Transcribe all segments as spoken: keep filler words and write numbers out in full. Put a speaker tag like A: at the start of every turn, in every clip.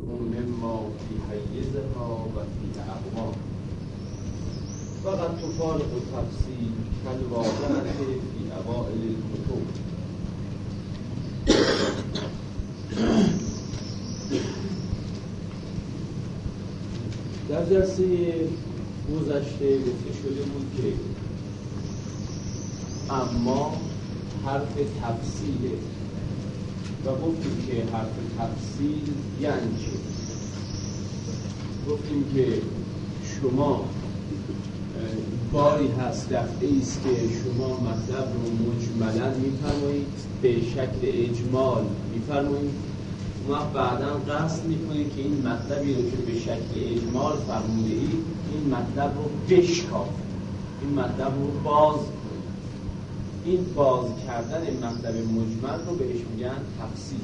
A: مما فی حیزها و فی اقوام فقط تفارق و تفصیل کالواقعة فی اوائل الکتب. در جلسه گذشته گفته شده بود که اما حرف تفصیله و گفتیم که حرف تفصیل یعنی چه؟ گفتیم که شما باری هست دفعه ایست که شما مطلب رو مجملاً میفرمایید، به شکل اجمال میفرمایید و بعداً قصد میکنید که این مطلبی رو که به شکل اجمال فرموده اید این مطلب رو بشکافید، این مطلب رو باز کنید. این باز کردن مطلب مجمل رو بهش میگن تفصیل.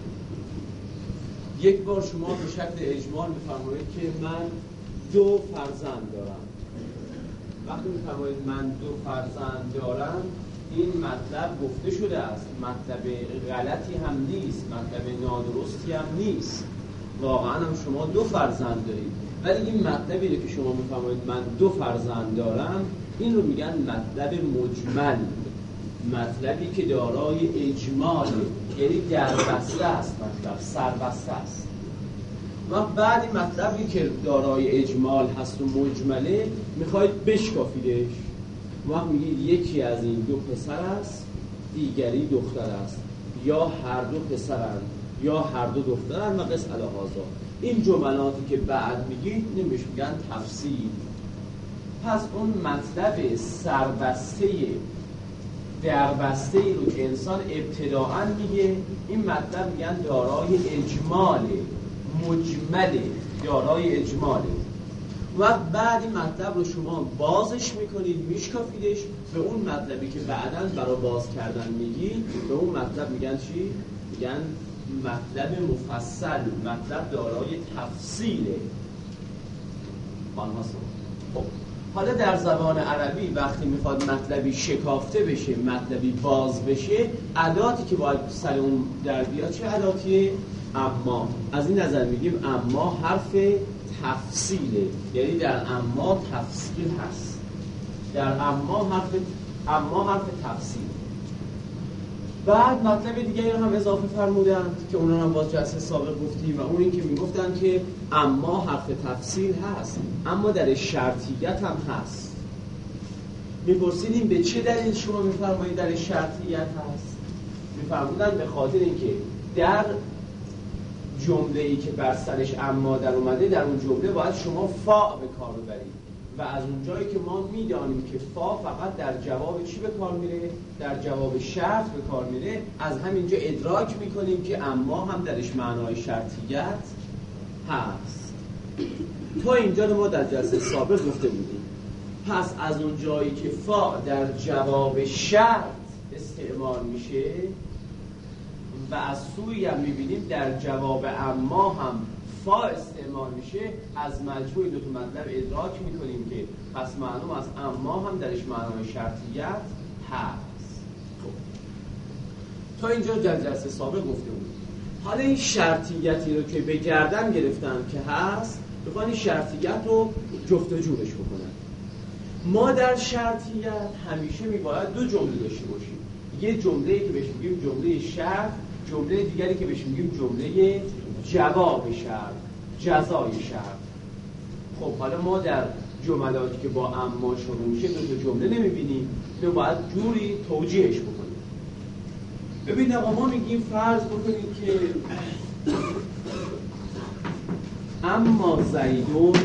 A: یک بار شما به شکل اجمال میفرمایید که من دو فرزند دارم. وقتی میفرمایید من دو فرزند دارم این مطلب گفته شده است، مطلب غلطی هم نیست، مطلب نادرستی هم نیست، واقعا هم شما دو فرزند دارید، ولی این مطلبی رو که شما میفرمایید من دو فرزند دارم این رو میگن مطلب مجمل، مطلبی که دارای اجماله، یعنی دربسته است، مطلب سربسته است. و بعد این مطلبی که دارای اجمال هست و مجمله میخواید بشکافیدش، وقت میگید یکی از این دو پسر است دیگری دختر است، یا هر دو پسرند یا هر دو دخترند و قس الهازا. این جملاتی که بعد میگید نمیش میگن تفصیل. پس اون مطلب سربسته دربسته ای رو که انسان ابتداعاً میگه این مطلب میگن دارای اجماله، مجمله، دارای اجماله. و بعد این مطلب رو شما بازش میکنید، میشکافیدش، به اون مطلبی که بعداً برای باز کردن میگی به اون مطلب میگن چی؟ میگن مطلب مفصل، مطلب دارای تفصیله. خب حالا در زبان عربی وقتی میخواد مطلبی شکافته بشه، مطلبی باز بشه، اداتی که باید سر اون در بیاد چه اداتیه؟ اما. از این نظر میگیم اما حرف تفصیله، یعنی در اما تفصیل هست، در اما حرف اما حرف تفصیل. بعد مطلب دیگه رو هم اضافه فرمودند که اونا هم باز جلسه سابق گفتیم و اون این که میگفتن که اما حرف تفصیل هست اما در شرطیت هم هست. میپرسیدیم به چه دلیل شما میفرمایید در شرطیت هست؟ میفرمودن به خاطر اینکه در جمله ای که بر سرش اما در اومده در اون جمله باید شما فا به کار ببرید و از اون جایی که ما میدانیم که فا فقط در جواب چی به کار میره؟ در جواب شرط به کار میره، از همینجا ادراک میکنیم که اما هم درش معنای شرطیت هست. تا اینجا رو ما در جلسه سابق گفته بودیم. پس از اون جایی که فا در جواب شرط استعمال میشه و از سوی هم میبینیم در جواب اما هم فا استعمال میشه، از مجموع دو تا مطلب ادراک میکنیم که پس معلوم از اما هم درش معنای شرطیت هست. خب تا اینجا جلسه سابق گفته بود. حالا این شرطیتی رو که به گردن گرفتن که هست بخوان این شرطیت رو جفت و جورش بکنن. ما در شرطیت همیشه میباید دو جمله داشته باشیم، یه جمله‌ای که بهش میگیم جمله شرط، جمله دیگری که بهش میگیم جمله جواب شرط، جزای شرط. خب حالا ما در جملاتی که با اما شروع میشه دو تا جمله نمیبینیم، تو باید جوری توجیهش بکنیم. ببین آقا ما میگیم فرض بکنیم که اما زیدون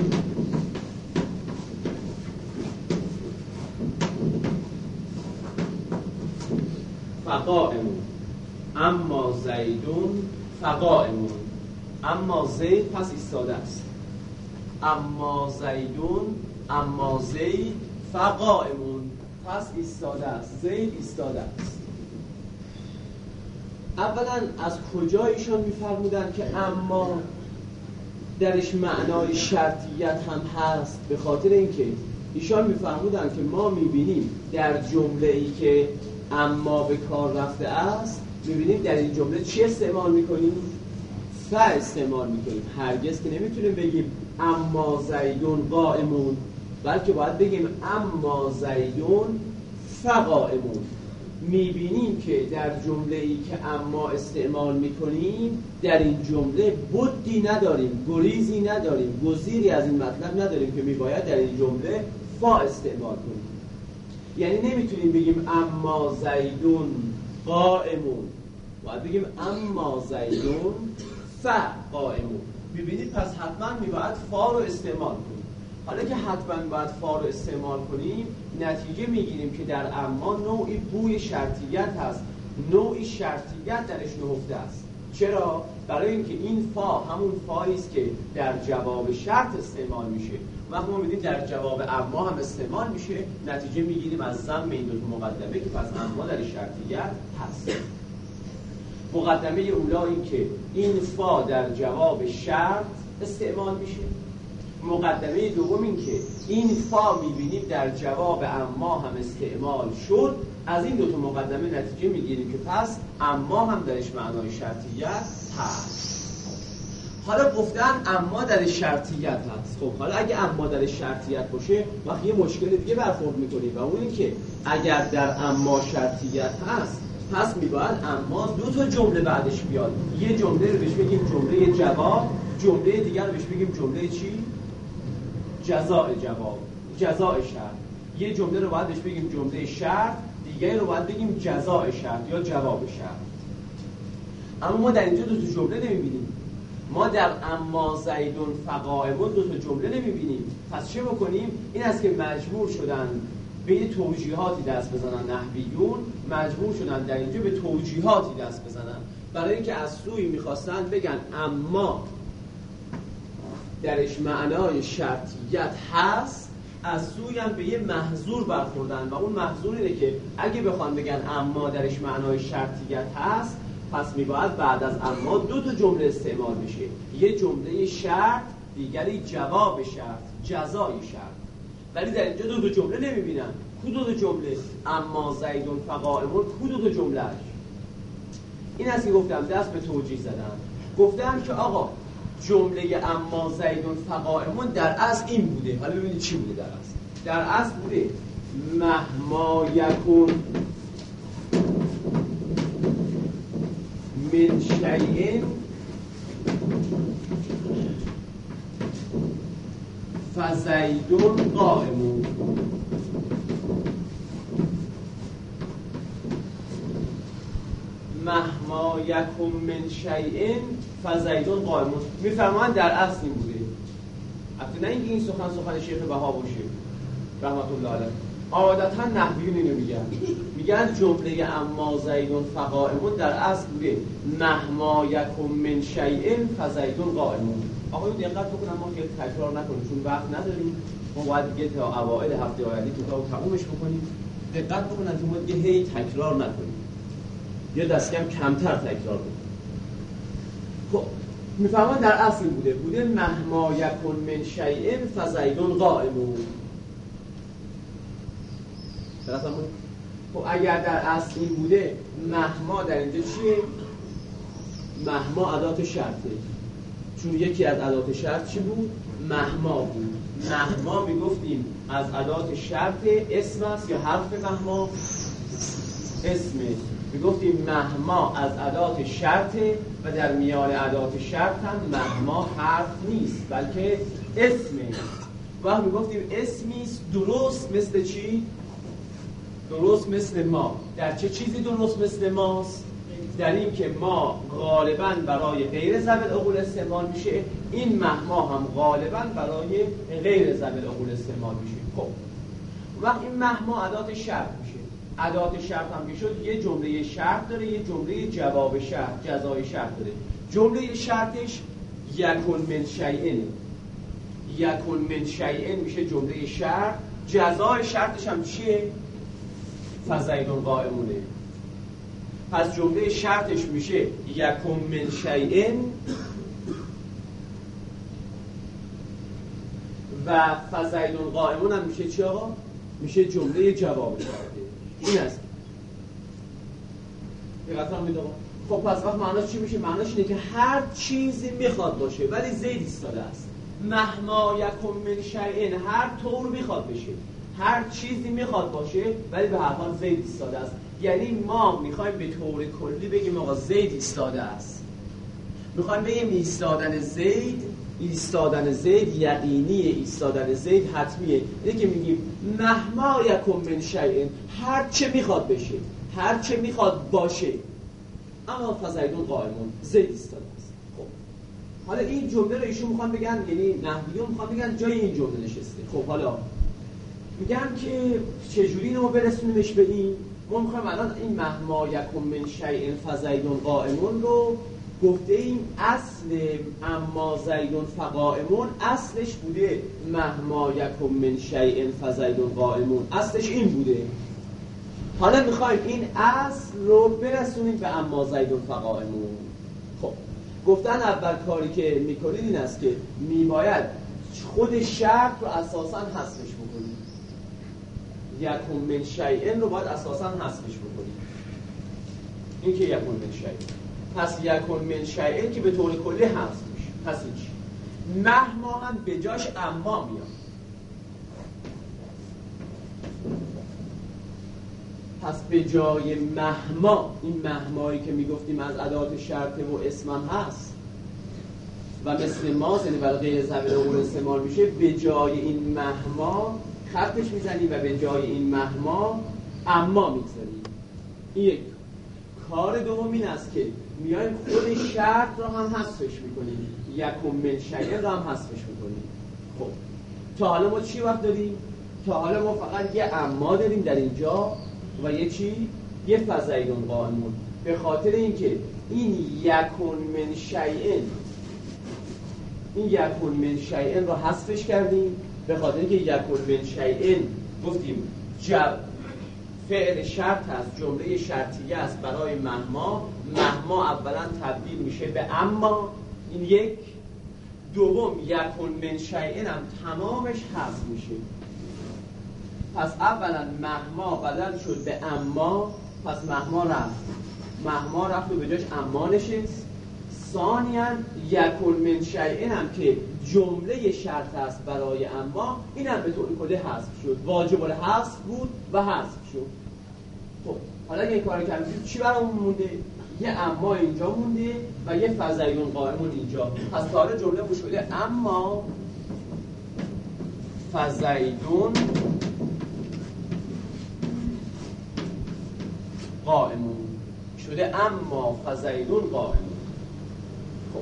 A: فقائمون، اما زیدون فقائمون، اما زید پس ایستاده است، اما زیدون اما زید فقائمون پس ایستاده است، زید ایستاده است. اولا از کجا ایشان میفرمودن که اما درش معنای شرطیت هم هست؟ به خاطر اینکه ایشان میفرمودن که ما میبینیم در جمله ای که اما به کار رفته است، میبینیم در این جمله چی استعمال میکنیم؟ ف استعمال میکنیم. هرگز که نمیتونیم بگیم اما زیدون قائمون، بلکه باید بگیم اما زیدون فقائمون. میبینیم که در جمله ای که اما استعمال میکنیم در این جمله بدی نداریم، گریزی نداریم، گزیری از این مطلب نداریم که میباید در این جمله فا استعمال کنیم. یعنی نمیتونیم بگیم اما زیدون قائمون، باید بگیم اما زیدون فقائمون. میبینید پس حتما میباید فا رو استعمال کنیم. حالا که حتما باید فا رو استعمال کنیم، نتیجه میگیریم که در اما نوعی بوی شرطیت هست، نوعی شرطیت درش نهفته است. چرا؟ برای اینکه این فا همون فایی است که در جواب شرط استعمال میشه. وقتی ما می‌بینیم در جواب اما هم استعمال میشه، نتیجه میگیریم از ضم این دو مقدمه که پس اما در شرطیت هست. مقدمه اولا این که این فا در جواب شرط استعمال میشه. مقدمه دوم این که این فا میبینیم در جواب اما هم استعمال شد. از این دو تا مقدمه نتیجه میگیریم که پس اما هم درش معنای شرطیت هست. حالا گفتن اما در شرطیت هست. خب حالا اگه اما در شرطیت باشه وقت یه مشکل دیگه برخورد میکنیم و اون این که اگر در اما شرطیت هست پس میباید اما دو تا جمله بعدش بیاد. یه جمله رو بهش بگیم جمله جواب، جمله دیگر رو بهش بگیم جمله چی؟ جزاء جواب، جزاء شرط. یه جمله رو باید بهش بگیم جمله شرط، دیگه رو باید بگیم جزاء شرط یا جواب شرط. اما ما در اینجا دو تا جمله نمیبینیم. ما در اما زیدون فقائمون دو تا جمله نمیبینیم. پس چه بکنیم؟ این است که مجبور شدن به یه توجیهاتی دست بزنن. نحویون مجبور شدن در اینجا به توجیهاتی دست بزنن، برای اینکه از سوی میخواستن بگن اما درش معنای شرطیت هست، از سوی هم به یه محظور برخوردن و اون محظور اینه که اگه بخوان بگن اما درش معنای شرطیت هست پس میباید بعد از اما دو تا جمله استعمال بشه. یه جمله شرط، دیگری جواب شرط، جزای شرط. ولی در اینجا دو تا جمله نمیبینن. کو دو تا جمله؟ اما زیدون فقائمون کو دو تا جمله اش؟ این است که گفتم دست به توجیه زدن. گفتم که آقا جمله اما زیدون فقائمون در اصل این بوده. حالا ببینید چی بوده در اصل. در اصل بوده مهما یکون من شیء فزیدون قائمون. مهما یکون من شیء فزیدون قائمون. میفرمایند در اصل این بوده. البته نه اینکه این سخن سخن شیخ بها باشه رحمت الله علیه. عادتا نحویون اینو میگن، میگن جمله اما زیدون فقائمون در اصل بوده مهما یکون من شیء فزیدون قائمون. آقایون دقت بکنن، ما که تکرار نکنیم چون وقت نداریم. ما باید دیگه تا اوایل هفته آینده کتابو تمومش بکنیم. دقت بکنن که ما دیگه هی تکرار نکنیم، یه دست کم کمتر تکرار بکنیم. خب میفهمن در اصل بوده بوده مهما یکون من شیء فزیدون قائمون. خب اگر در اصل این بوده مهما در اینجا چیه؟ مهما ادات شرطه، چون یکی از ادات شرط چی بود؟ مهما بود. مهما میگفتیم از ادات شرط اسم است یا حرف مهما اسمه. میگفتیم مهما از ادات شرطه و در میان ادات شرط هم مهما حرف نیست بلکه اسمه. و میگفتیم اسمی درست مثل چی؟ درست مثل ما. در چه چیزی درست مثل ماست؟ در این که ما غالباً برای غیر ذوی العقول استعمال میشه، این مهما هم غالباً برای غیر ذوی العقول استعمال میشه. خب وقت این مهما ادات شرط میشه. ادات شرط هم که شد یه جمله شرط داره، یه جمله جواب شرط، جزای شرط داره. جمله شرطش یکون من شیء، یکون من شیء میشه جمله شرط. جزای شرطش هم چیه؟ فزیدون قائمونه. پس جمله شرطش میشه یکون من شیء و فزیدون قائمون هم میشه چی آقا؟ میشه جمله جواب شرطه. این است دقیقا میدونم. خب پس وقت معناش چی میشه؟ معناش اینه که هر چیزی میخواد باشه ولی زید ایستاده است. مهما یکن من شیء، هر طور میخواد بشه، هر چیزی میخواد باشه ولی به هر حال زید ایستاده است. یعنی ما میخوایم به طور کلی بگیم آقا زید ایستاده است، میخوایم بگیم ایستادن زید، ایستادن زید یقینیه، ایستادن زید حتمیه. اینه که میگیم مهما یکن من شیء، هر چه میخواد بشه، هر چه میخواد باشه، اما فزیدون قائمون، زید ایستاده است. خب حالا این جمله رو ایشون میخوان بگن، یعنی نحویون میخوان بگن جای این جمله نشسته. خب حالا میگن که چجوری اینو برسونیمش به این؟ ما میخوایم الان این مهما یکن من شیء فزیدون قائمون رو گفته این اصل اما زیدون فقائمون اصلش بوده مهما یکن من شیء فزیدون قائمون، اصلش این بوده. حالا میخوایم این اصل رو برسونیم به اما زیدون فقائمون. خب گفتن اول کاری که میکنید این است که میباید خود شرط رو اساساً حذفش بکنید. یکن من شیء رو باید اساساً حذفش بکنید. این که یکن من شیء، پس یکن من شیء که به طور کلی حذف میشه. پس این چی؟ مهما هم به جاش اما میاد. پس به جای مهما، این مهمایی که میگفتیم از ادوات شرطه و اسمم هست و مثل ما یعنی برای غیر ضمیر اون استعمال میشه، به جای این مهما خطش میزنیم و به جای این مهما اما میگذاریم. این یک کار دوم این است که میایم خود شرط رو هم حذفش میکنیم، یکن من شیء رو هم حذفش میکنیم. خب تا حالا ما چی وقت داریم؟ تا حالا ما فقط یه اما داریم در اینجا و یه چی؟ یه فزیدون قائمون. به خاطر اینکه این یکن من شیء، این یکن من شیء رو حذفش کردیم، به خاطر اینکه یکن من شیء گفتیم جب فعل شرط هست، جمله شرطیه است برای مهما. مهما اولا تبدیل میشه به اما، این یک. دوم یکن من شیء هم تمامش حذف میشه. پس اولا مهما بدل شد به اما، پس مهما رفت، مهما رفت و به جاش اما نشست. ثانیاً یکن من شیء هم که جمله شرط است برای اما، این هم به طور کلی حذف شد، واجب الحذف بود و حذف شد. خب حالا این کار کردیم چی برامون مونده؟ یه اما اینجا مونده و یه فزیدون قائمون اینجا. پس تا حالا جمله بود شده اما فزیدون قائمون، شده اما فزیدون قائمون. خب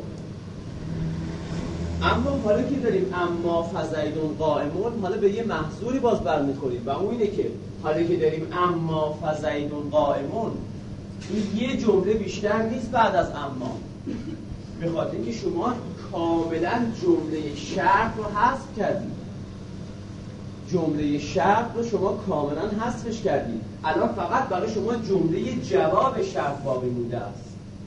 A: اما حالا که داریم اما فزیدون قائمون، حالا به یه محظوری باز برمیخوریم و اون اینه که حالا که داریم اما فزیدون قائمون، این یه جمله بیشتر نیست بعد از اما، به خاطر اینکه شما کاملا جمله شرط رو حذف کردید. جمله شرط رو شما کاملا حذفش کردید. الان فقط برای شما جمله جواب شرط باقی مونده است.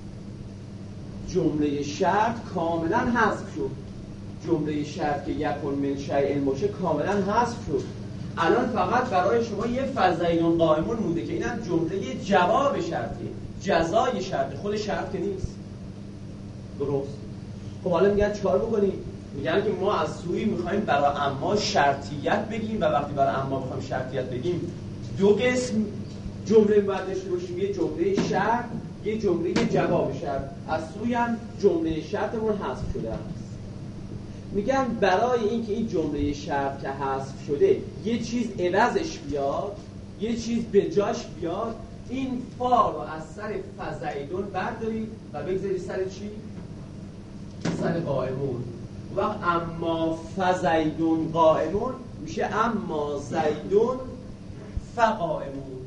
A: جمله شرط کاملا حذف شد. جمله شرط که یکن من شیء باشه کاملا حذف شد. الان فقط برای شما یه فزیدون قائمون مونده که اینم جمله جواب شرطی، جزای شرط، خود شرط که نیست. درست؟ خب حالا میگن چیکار بکنیم؟ میگن که ما از سوی میخوایم برای اما شرطیت بگیم و وقتی برای اما میخوایم شرطیت بگیم دو قسم جمله باید داشته باشیم، یه جمله شرط، یه جمله جواب شرط. از سوی هم جمله شرطمون حذف شده است. میگن برای اینکه این جمله شرط که حذف شده یه چیز عوضش بیاد، یه چیز به جاش بیاد، این فا رو از سر فزیدون بردارید و بگذارید سر چی؟ سر قائمون. وقت اما فزیدون قائمون میشه اما زیدون فقائمون،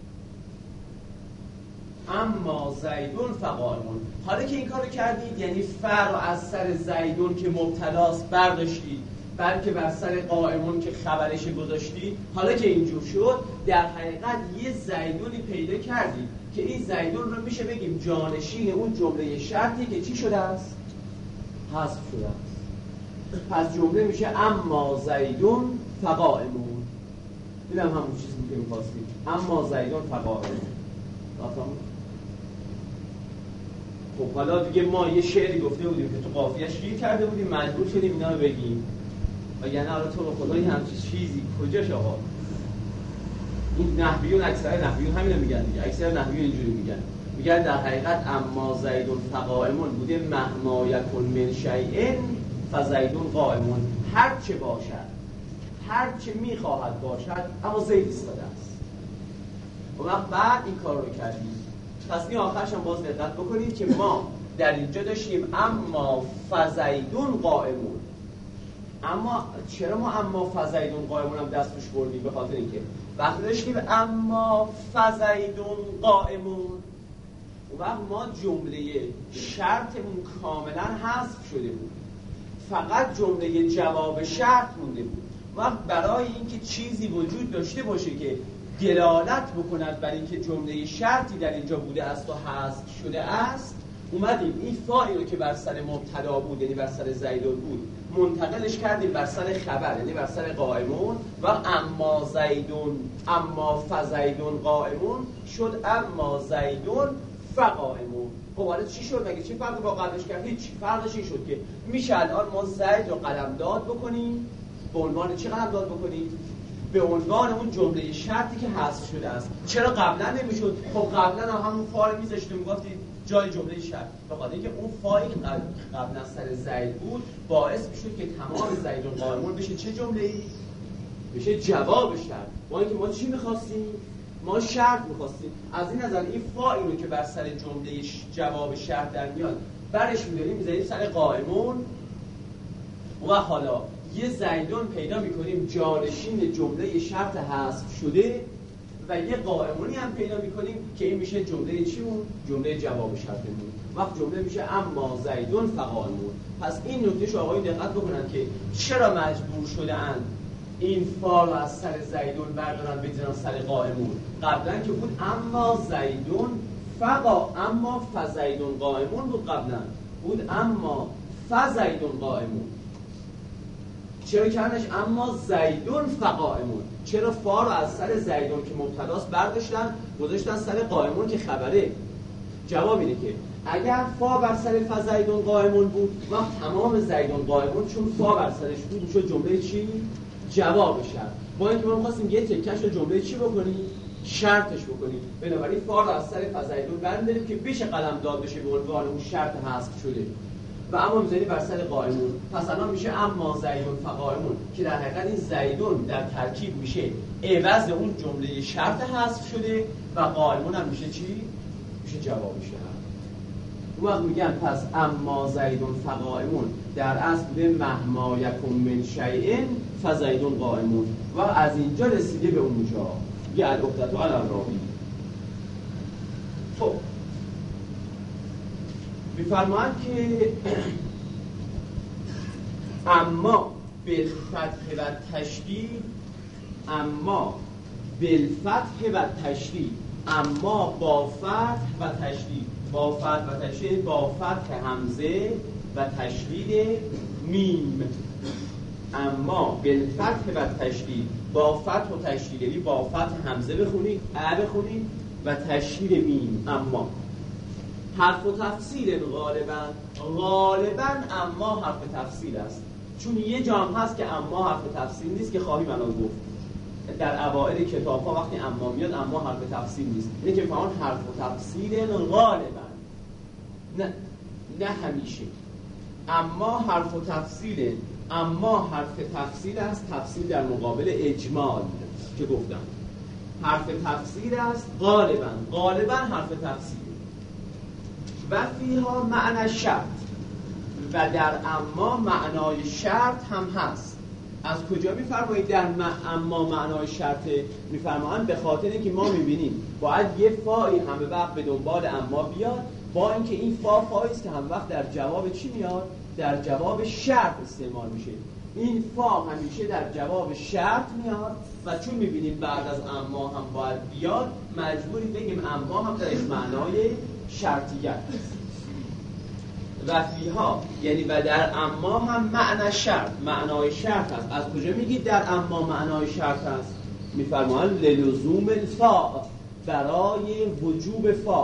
A: اما زیدون فقائمون. حالا که این کارو کردید یعنی فا رو از سر زیدون که مبتلاست برداشتید، بلکه بر سر قائمون که خبرش گذاشتید. حالا که اینجور شد در حقیقت یه زیدونی پیدا کردید که این زیدون رو میشه بگیم جانشین اون جمله شرطی که چی شده است؟ حذف شده است. پس جمله میشه اما زیدون فقائمون. اینم همون چیزی که می‌خواستیم، اما زیدون فقائمون. خب حالا دیگه ما یه شعری گفته بودیم که تو قافیه‌اش گیر کرده بودیم، مجبور شدیم اینا رو بگیم. وگرنه حالا تو رو خدا این همچین چیزی کجاش آقا؟ این نحویون اکثر نحویون همین رو میگن دیگه، اکثر نحویون اینجوری میگن، میگن در حقیقت اما زیدون فقائمون بوده مهما یکن من شیء فزیدون قائمون، هر چه باشد، هر چه میخواهد باشد، اما زید ایستاده است. و وقت بعد این کار رو کردیم. پس این آخرش هم باز دقت بکنید که ما در اینجا داشتیم اما فزیدون قائمون. اما چرا ما اما فزیدون قائمون هم دست توش بردیم؟ به خاطر اینکه وقتی داشتیم اما فزیدون قائمون، و وقت ما جمله شرطمون کاملا حذف شده بود، فقط جمله جواب شرط مونده بود. وقت برای اینکه چیزی وجود داشته باشه که دلالت بکند بر اینکه جمله شرطی در اینجا بوده است و حذف شده است، اومدیم این فاعلی رو که بر سر مبتدا بود، یعنی بر سر زیدون بود، منتقلش کردیم بر سر خبر، یعنی بر سر قائمون، و اما زیدون اما فزیدون قائمون شد اما زیدون فقائمون. خب حالا چی شد؟ مگه چی فرق با قبلش کرد؟ هیچ. فرقش این شد که میشه الان ما زید رو قلمداد بکنیم. به عنوان چی قلمداد بکنیم؟ به عنوان اون جمله شرطی که حذف شده است. چرا قبلا نمیشد؟ خب قبلا همون فاعل میذاشتیم میگفتید جای جمله شرط، به خاطر اینکه اون فاعل قبلا سر زید بود باعث میشد که تمام زیدون قائمون بشه چه جمله‌ای؟ بشه جواب شرط. با اینکه ما چی می‌خواستیم؟ ما شرط می‌خواستیم. از این نظر این فاعل رو که بر سر جمله جواب شرط در میاد برش می‌داریم می‌ذاریم سر قائمون، و حالا یه زیدون پیدا می‌کنیم جانشین جمله شرط حذف شده، و یه قائمونی هم پیدا می‌کنیم که این میشه جمله چیمون؟ جمله جواب شرطمون. وقت جمله میشه اما زیدون فقائمون. پس این نکته شو آقایون دقت بکنن که چرا مجبور شده‌اند این فا رو از سر زیدون بردارن بذارن سر قائمون. قبلا که بود اما زیدون فقا اما فزیدون قائمون بود، قبلا بود اما فزیدون قائمون. چرا کردنش اما زیدون فقائمون؟ چرا فا رو از سر زیدون که مبتداست برداشتن گذاشتن سر قائمون که خبره؟ جواب اینه که اگر فا بر سر فزیدون قائمون بود، وقت تمام زیدون قائمون چون فا بر سرش بود میشد جمله چی؟ جواب شرط. با اینکه ما می‌خواستیم یه تکش رو جمله چی بکنیم؟ شرطش بکنیم. بنابراین فا رو از سر فزیدون برمی‌داریم که بشه قلم داد بشه به عنوان اون شرط حذف شده، و اما می‌ذاریم بر سر قائمون. پس الان میشه اما زیدون فقائمون که در حقیقت این زیدون در ترکیب میشه عوض اون جمله شرط حذف شده، و قائمون هم میشه چی؟ میشه جواب شرط. اون وقت میگن پس اما زیدون فقائمون در اصل بوده مهما یکن من شیء فزیدون قائمون، و از اینجا رسیده به اونجا یه العقدة علی الراوی. خب میفرمایند که اما بالفتح و تشدید، اما بالفتح و تشدید، اما با فتح و تشدید، با فتح و تشدید، با فتح همزه و تشدید میم. اما بالفتح و تشدید، با فتح و تشدید، یعنی با فتح همزه بخونید، ا بخونید و تشدید میم. اما حرف و تفصیل غالبا غالبا اما حرف تفصیل است، چون یه جام هست که اما حرف تفصیل نیست که خواهیم الان گفت. در اوائل کتاب ها وقتی اما میاد اما حرف تفصیل نیست، اینه که فهمان حرف و تفصیل غالبا، نه نه همیشه. اما حرف و تفصیل، اما حرف تفصیل است، تفصیل در مقابل اجمال که گفتم. حرف تفصیل است غالبا، غالبا حرف تفصیل. و فیها معنی شرط، و در اما معنای شرط هم هست. از کجا میفرمایید در اما معنای شرط؟ میفرمایند به خاطر اینکه ما میبینیم باید یه فایی همه وقت به دنبال اما بیاد، با اینکه این فا فایی است که هم وقت در جواب چی میاد؟ در جواب شرط استعمال میشه. این فا همیشه در جواب شرط میاد، و چون میبینیم بعد از اما هم باید بیاد، مجبوری بگیم اما هم در معنای شرطیت است. و فیها یعنی و در اما هم معنی شرط، معنای شرط است. از کجا میگید در اما معنای شرط است؟ میفرمایند للزوم الفا، برای وجوب فا.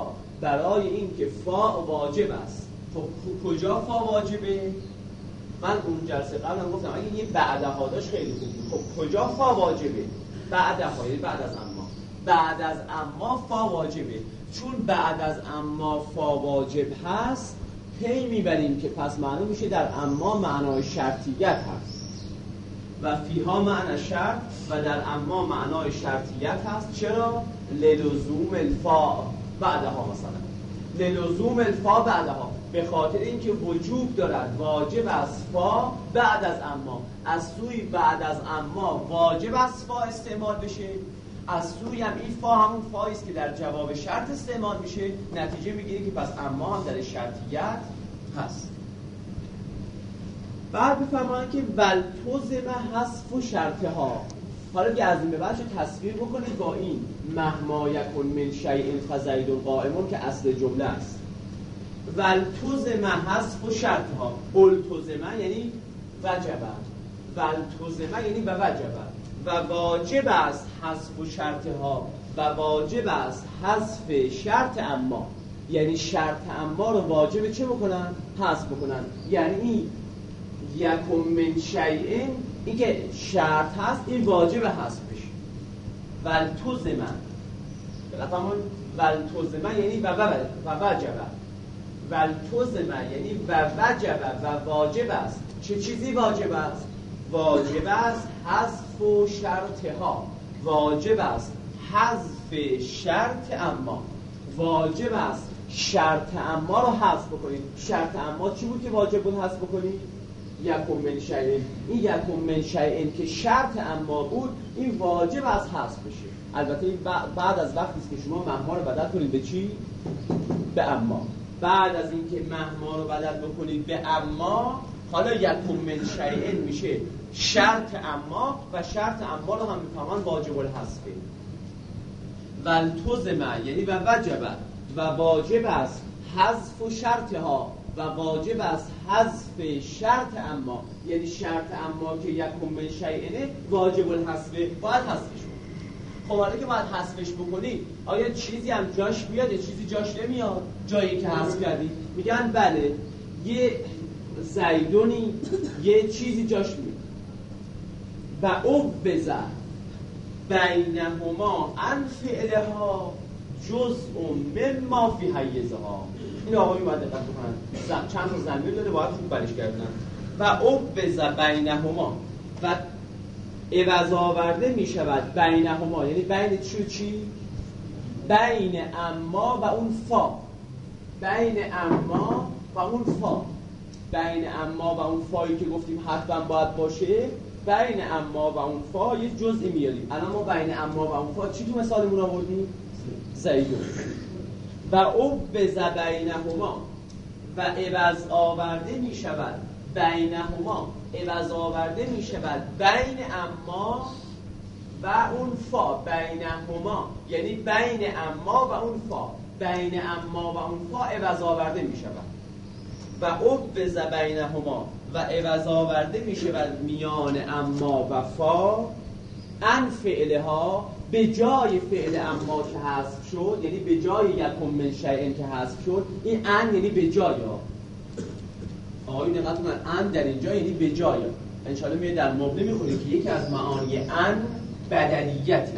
A: برای اینکه فا واجب است. خب کجا فا واجبه؟ من اون جلسه قبلا گفتم اگه یه بعدها داشت خیلی خوب بود. خب کجا فا واجبه؟ بعدها، یعنی بعد از اما. بعد از اما فا واجبه. چون بعد از اما فا واجب هست، پی میبریم که پس معنی میشه در اما معنای شرطیت هست و فیها معنی شرط و در اما معنای شرطیت هست. چرا؟ للزوم الفا بعدها، مثلا للزوم الفا بعدها، به خاطر اینکه وجوب دارد واجب از فا بعد از اما. از سوی بعد از اما واجب از فا استعمال بشه، از سوی هم این فا همون فایی است که در جواب شرط استعمال میشه. نتیجه میگیره که پس اما هم در شرطیت هست. بعد بفرمایید که ولتزم حذف و شرطها. حالا که از این به بعد شو تصویر بکنید با این مهما یکن من شیء فزید قائم که اصل جمله است. ولتزم حذف و شرطها. التزم یعنی وجب، ولتزم یعنی به وجب و واجب است حذف و شرطها و واجب است حذف شرط اما. یعنی شرط اما رو واجب چه بکنن؟ حذف بکنن. یعنی یکم من شیء، این که شرط هست این واجب حذف بشه. ولتزم بلافرمون ولتزم یعنی و وجب، ولتزم یعنی و وجب و واجب است. چه چیزی واجب است؟ واجب است حذف و شرطها. واجب است حذف شرط اما. واجب است شرط اما رو حذف بکنید. شرط اما چی بود که واجب بود حذف بکنید؟ یکم من شیء. این یکم من شیء که شرط اما بود این واجب است حذف بشه. البته این بعد از وقتی است که شما مهما رو بدل کنید به چی؟ به اما. بعد از اینکه مهما رو بدل بکنید به اما، حالا یکم من شیء میشه شرط اما و شرط اما رو هم میفهمن واجب الحذفه. ولتزم یعنی و وجب و واجب است حذف و شرطها و واجب است حذف شرط اما. یعنی شرط اما که یکم من شیء واجب الحذفه، باید حذفش بکنید. خب حالا که باید حذفش بکنید، آیا چیزی هم جاش میاد یا چیزی جاش نمیاد؟ جایی که حذف کردی میگن بله یه زیدونی یه چیزی جاش میاد. و او بزر بینهما عن فعلها جزء مما فی حیزها. این آقایی باید دقت بکنن، چند تا ضمیر داره باید خوب برش کردن. و او بزر بینهما و عوض آورده می شود بینهما، یعنی بین چی و چی؟ بین اما و اون فا. بین اما و اون فا. بین اما و اون فایی که گفتیم حتما باید باشه، بین اما و اون فا یه جزئی میاریم. الان ما بین اما و اون فا چی تو مثالمون آوردیم؟ زیدون. و او بزبینهما و عوض آورده می شود بینهما، عوض آورده می شود بین اما و اون فا. بینهما یعنی بین اما و اون فا. بین اما و اون فا عوض آورده می شود. و او بزبینهما و عوض آورده می شود میان اما و فا ان فعلها، به جای فعل اما که حذف شد، یعنی به جای یکم من شیء که حذف شد. این ان یعنی به جای ها. آقایی دقت کنن ان در اینجا یعنی به جای. انشاءالله میاد در مبنی میخونیم که یکی از معانی ان بدلیته.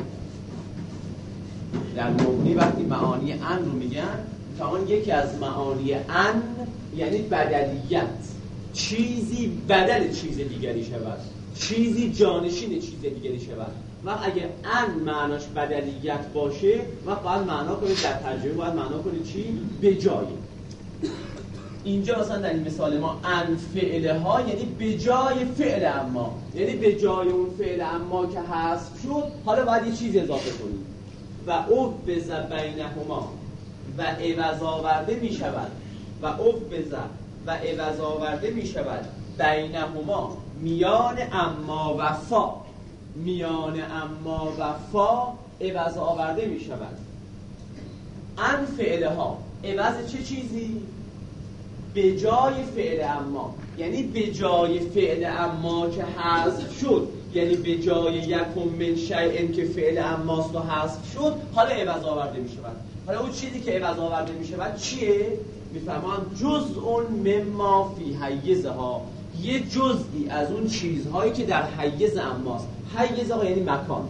A: در مبنی وقتی معانی ان رو میگن تا آن یکی از معانی ان یعنی بدلیت، چیزی بدل چیز دیگری شود، چیزی جانشین چیز دیگری شود. و اگه ان معناش بدلیت باشه و باید معنا کنید در ترجمه باید معنا کنید چی؟ به جای. اینجا مثلا در این مثال ما ان فعلها یعنی به جای فعل اما، یعنی به جای اون فعل اما که حذف شد حالا باید یه چیز اضافه کنید. و او بز بینهما و عوض آورده می شود و او بز و عوض آورده می شود بینهما میان اما و فا. میان اما و فا عوض آورده می شود. ان فعلها عوض چه چیزی؟ به جای فعل اما، یعنی به جای فعل اما که حذف شد، یعنی به جای یکم من شیء که فعل اماست و حذف شد حالا عوض آورده می شود. حالا اون چیزی که عوض آورده میشه بعد چیه؟ میفهمن جزء مما فی حیزها، یه جزئی از اون چیزهایی که در حیز اماست. حیز آقا یعنی مکان،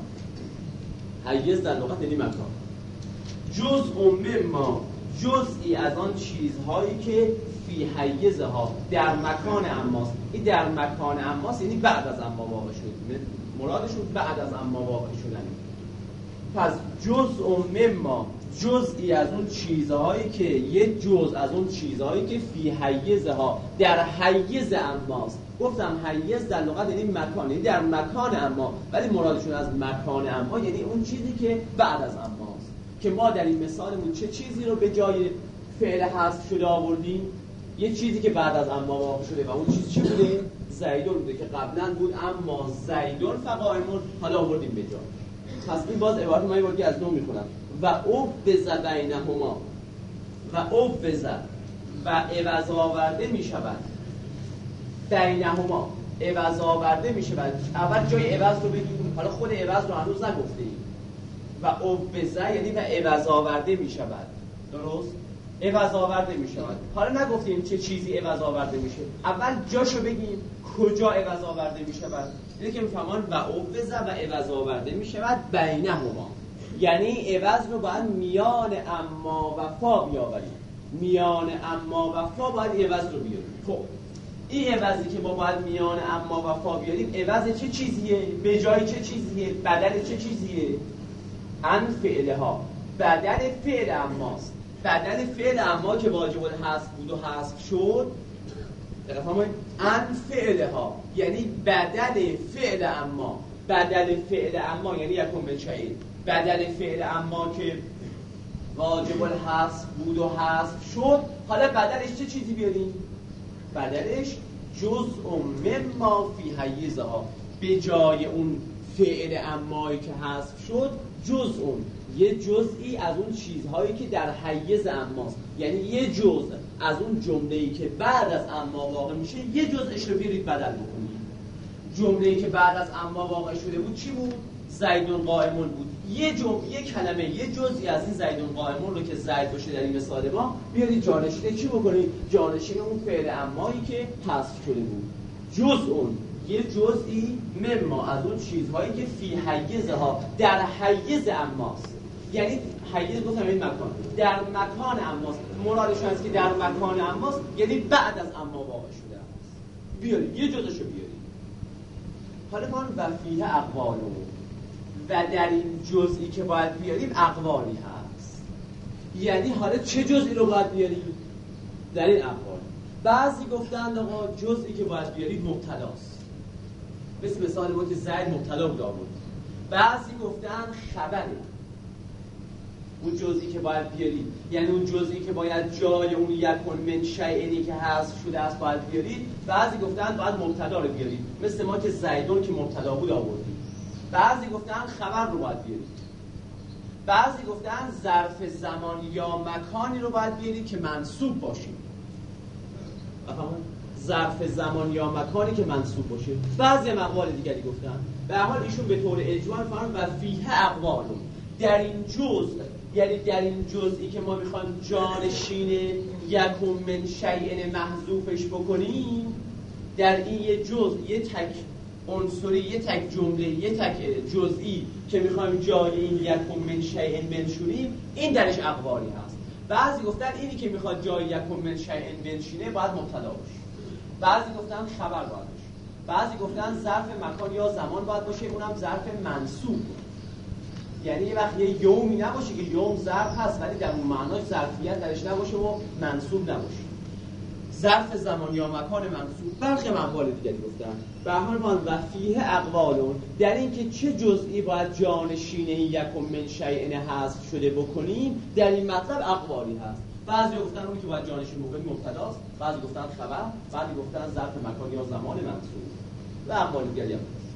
A: حیز در لغت یعنی مکان. جزء مما، جزئی از آن چیزهایی که فی حیزها در مکان اماست. این در مکان اماست یعنی بعد از اما واقع شد، مرادشون بعد از اما واقع شدن. پس جزء مما، جزئی از اون چیزهایی که یه جزء از اون چیزهایی که فی حیزها در حیز اماست. گفتم حیز در لغت یعنی مکان، یعنی در مکان اما، ولی مرادشون از مکان اما یعنی اون چیزی که بعد از اماست. که ما در این مثالمون چه چیزی رو به جای فعل حذف شده آوردیم؟ یه چیزی که بعد از اما واقع شده و اون چیز چی بوده؟ زیدون بوده که قبلا بود اما زیدون فقائمون، حالا آوردیم به جا. پس این باز عبارت ما یه از نو میخونم. و او بزد بینهما، و او بزد و عوض آورده می شود بینهما، عوض آورده می شود. اول جای عوض رو بگیم، حالا خود عوض رو هنوز نگفته ایم. و او بزد یعنی و عوض آورده می شود، درست؟ عوض آورده می شود. حالا نگفتیم چه چیزی عوض آورده میشه، اول جاشو بگیم کجا عوض آورده می شود. اینه که میفهمان و او بزد و عوض آورده می شود بینهما، یعنی عوض رو باید میان اما و فا بیاوریم. میان اما و فا باید عوض رو بیاریم. خب این عوضی که ما باید میان اما و فا بیاریم عوض چه چیزیه؟ به جای چه چیزیه؟ بدل چه چیزیه؟ ان فعلها، بدل فعل اماست. بدل فعل اما که واجب الحذف بود و حذف شد، بفهمید ان فعلها یعنی بدل فعل اما. بدل فعل اما یعنی یکم به چین. بدل فعل اما که واجب الحذف بود و حذف شد، حالا بدلش چه چیزی بیاریم؟ بدلش جزء مما فی حیزها، به جای اون فعل امایی که حذف شد جزء، یه جزئی از اون چیزهایی که در حیز اماست. یعنی یه جزء از اون جمله‌ای که بعد از اما واقع میشه یه جزءش رو بیارید بدل بکنید. جمله‌ای که بعد از اما واقع شده بود چی بود؟ زیدون قائمون بود. یه جمله، یه کلمه، یه جزئی از این زیدون قائمون رو که زید باشه در این مثال ما بیارید جانشین چی بکنید؟ جانشین اون فعل امایی که حذف شده بود. جزء، یه جزئی مما از اون چیزهایی که فی حیزها در حیز اماست. یعنی حیز گفتم این مکان، در مکان اماست. مرادش هست که در مکان اماست یعنی بعد از اما واقع شده است. بیارید یه جزءشو بیارید. حالا ما و فیه اقوالو، و در این جزئی که باید بیاریم اقوالی هست. یعنی حالا چه جزئی رو باید بیاریم؟ در این اقوال بعضی گفتند آقا جزئی که باید بیارید مبتداست، مثل مثال ما که زید مبتدا بود آورد. بعضی گفتند خبره اون جزئی که باید بیارید، یعنی اون جزئی که باید جای اون یکون من شیئینی که حذف شده است باید بیارید. بعضی گفتند باید مبتدا رو بیارید، مثل ما که زیدون که مبتدا بود آوردید. بعضی گفتند خبر رو باید بیارید. بعضی گفتند ظرف زمان یا مکانی رو باید بیارید که منصوب باشه. ظرف زمان یا مکانی که منصوب باشه. بعضی اقوال دیگری گفتن. به هر حال ایشون به طور اجمال فرمودن و فیه اقوال، در این جزء، یعنی در این جزئی که ما میخوایم جانشین یکم من شیء محذوفش بکنیم، در این یه جزء، یه تک عنصری، یه تک جمله، یه تک جزئی که میخوایم جای این یکم من شیء بنشونیم، این درش اقوالی هست. بعضی گفتن اینی که میخواد جای یکم من شیء بنشینه باید مبتدا باشه. بعضی گفتن خبر باید باشه. بعضی گفتن ظرف مکان یا زمان باید باشه، اونم ظرف منصوب. یعنی یه وقت یه یومی نباشه که یوم ظرف هست ولی در اون معناش ظرفیت درش نباشه و منصوب نباشه. ظرف زمان یا مکان منصوب. برخی اقوال دیگری گفتن. به هر حال و فیه اقوالون، در این که چه جزئی باید جانشین یکم من شیء حذف شده بکنیم، در این مطلب اقوالی هست. بعضی گفتن اون که باید جانشین بکنیم مبتداست، بعضی گفتن خبر، بعضی گفتن ظرف مکان یا زمان منصوب و اقوال دیگری هم هست.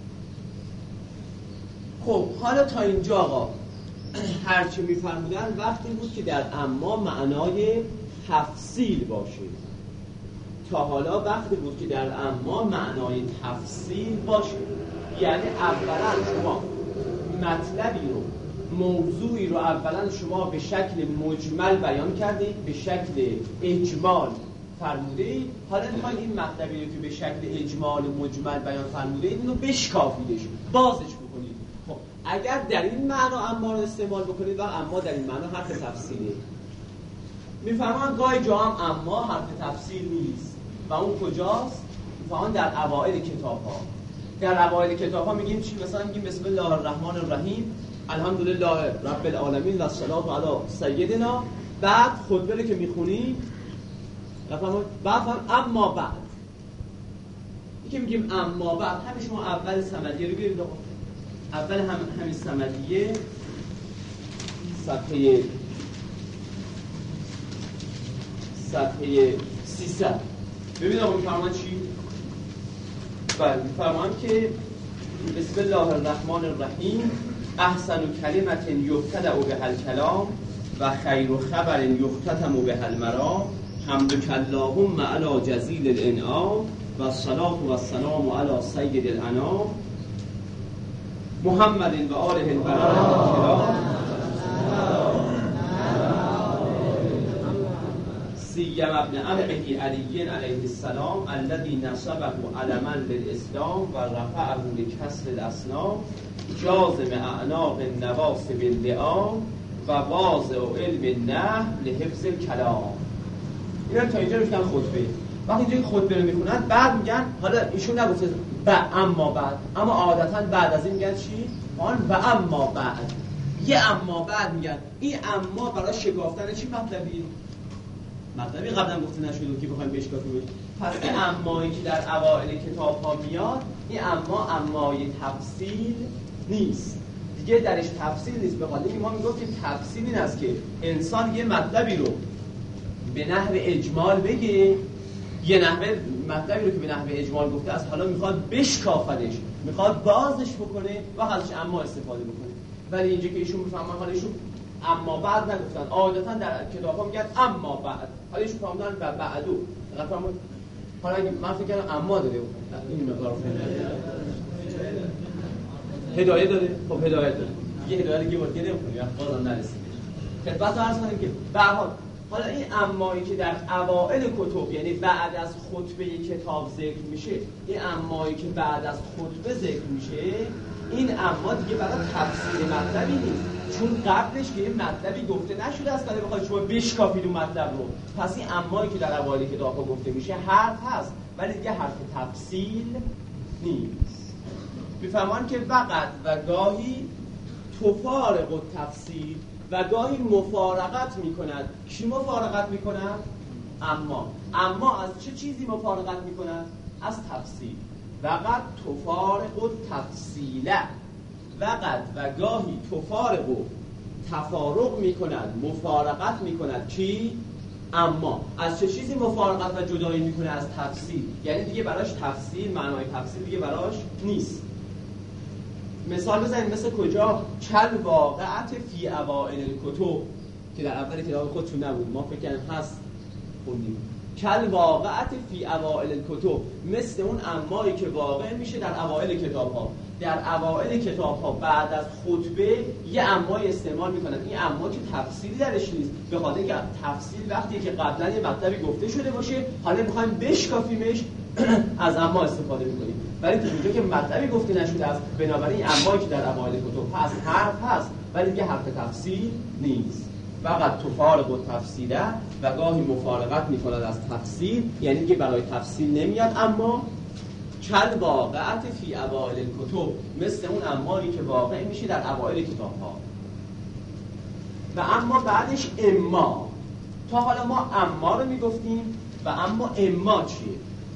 A: خب حالا تا اینجا آقا هرچی می‌فرمودن وقتی بود که در اما معنای تفصیل باشه. تا حالا وقتی بود که در اما معنای تفصیل باشه، یعنی اولا شما مطلبی رو موضوعی رو اولا شما به شکل مجمل بیان کردید، به شکل اجمال فرمودید، حالا میخواید این مطلبی رو که به شکل اجمال مجمل بیان فرمودید اینو بشکافیدش، بازش بکنید. خب اگر در این معنا اما رو استعمال بکنید و اما در این معنا حرف تفصیلی میفهمن گاهی جا هم اما حرف تفصیل نیست و اون کجاست؟ میفهمن در اوائل کتاب ها. در اوائل کتاب ها میگیم چی؟ مثلا میگیم بسم الله الرحمن الرحیم الحمدلله رب العالمین و الصلاة علی سیدنا، بعد خطبه رو که میخونیم بعد هم اما بعد این که میگیم اما بعد همین شما اول صمدیه رو بیارید، اول هم همین صمدیه صفحه صفحه سیصد ببینید آقا میفرمان چی؟ بله میفرمان که بسم الله الرحمن الرحیم احسن کلمت یبتدأ بها الکلام و خیر خبر یختتم بها المرام حمدک اللهم علی جزیل الانعام و الصلاة و السلام علی سید الانام محمد و آله البررة الکرام سیم ابن عمه علی علیه السلام الذی نصبه علما للاسلام و رفعه لکسر الاسنام جازم اعناق النواصب اللئام و واضع علم النحو لحفظ الکلام. اینا تا اینجا میگن خطبه. وقتی اینجا خطبه رو میخونن بعد میگن حالا ایشون نگفته و اما بعد، اما عادتا بعد از این میگن چی؟ آن و اما بعد، یه اما بعد میگن. این اما برای شکافتن چی مطلبی؟ مطلبی قبلا گفته نشده که بخوایم بشکافیم. پس این امایی که در اوائل کتاب ها میاد این اما امای تفصیل نیست دیگه، درش تفصیل نیست. به خاطر اینکه ما میگفتیم تفصیل این است که انسان یه مطلبی رو به نحو اجمال بگه، یه نحو مطلبی رو که به نحو اجمال گفته است حالا میخواد بشکافدش، میخواد بازش بکنه و ازش اما استفاده بکنه. ولی اینجا که ایشون میفهمن حالا ایشون اما بعد نگفتن، عادتا در کتاب‌ها میگن اما بعد، حالا ایشون فهمیدن و بعدو. حالا من فکر کردم اما داره این مقدار هدایت داره. خب هدایت داره، یه هدایت دیگه وارد نمی‌کنی بازم نرسید. خدمت عرض کنم که به هر حال حالا این امایی که در اوائل کتب یعنی بعد از خطبه کتاب ذکر میشه، این امایی که بعد از خطبه ذکر میشه، این اما دیگه برای تفسیر مطلبی نیست، چون قبلش که یه مطلبی گفته نشده است که بخواید شما بشکافید اون مطلب رو. پس این امایی که در اوائل کتاب‌ها گفته میشه حرف هست ولی دیگه حرف تفصیل نیست. میفهمان که وقت و گاهی تفارق التفصیل و گاهی مفارقت میکند. کی مفارقت میکند؟ اما اما از چه چیزی مفارقت میکند؟ از تفصیل. وقت تفارق التفصیل، وقت و گاهی تفارق و تفارق میکند، مفارقت میکند. کی؟ اما از چه چیزی مفارقت و جدایی میکنه؟ از تفصیل. یعنی دیگه براش تفصیل، معنای تفصیل دیگه براش نیست. مثال بزنید مثل کجا؟ کل واقعت فی اوائل الکتب که در اول کتاب خودشون نبود، ما فکر کنیم هست خوندیم. کل واقعت فی اوائل الکتب، مثل اون امایی که واقع میشه در اوائل کتاب ها. در اوائل کتاب ها بعد از خطبه یه امای استعمال میکنن. این اما که تفصیلی درش نیست، به خاطر اینکه تفصیل وقتی که قبلا یه مطلبی گفته شده باشه حالا میخوایم بشکافیمش از اما استفاده میکنیم. ولی تو اینجا که مطلبی گفته نشده است، بنابراین امایی که در اوائل کتب هست حرف هست ولی دیگه حرف تفصیل نیست. فقط تفارق و تفصیله و گاهی مفارقت میکند از تفصیل، یعنی که برای تفصیل نمیاد. اما کل واقعت فی اوائل الکتب، مثل اون امایی که واقع میشه در اوائل کتاب ها. و اما بعدش اما. تا حالا ما اما رو میگفتیم و اما اما چیه؟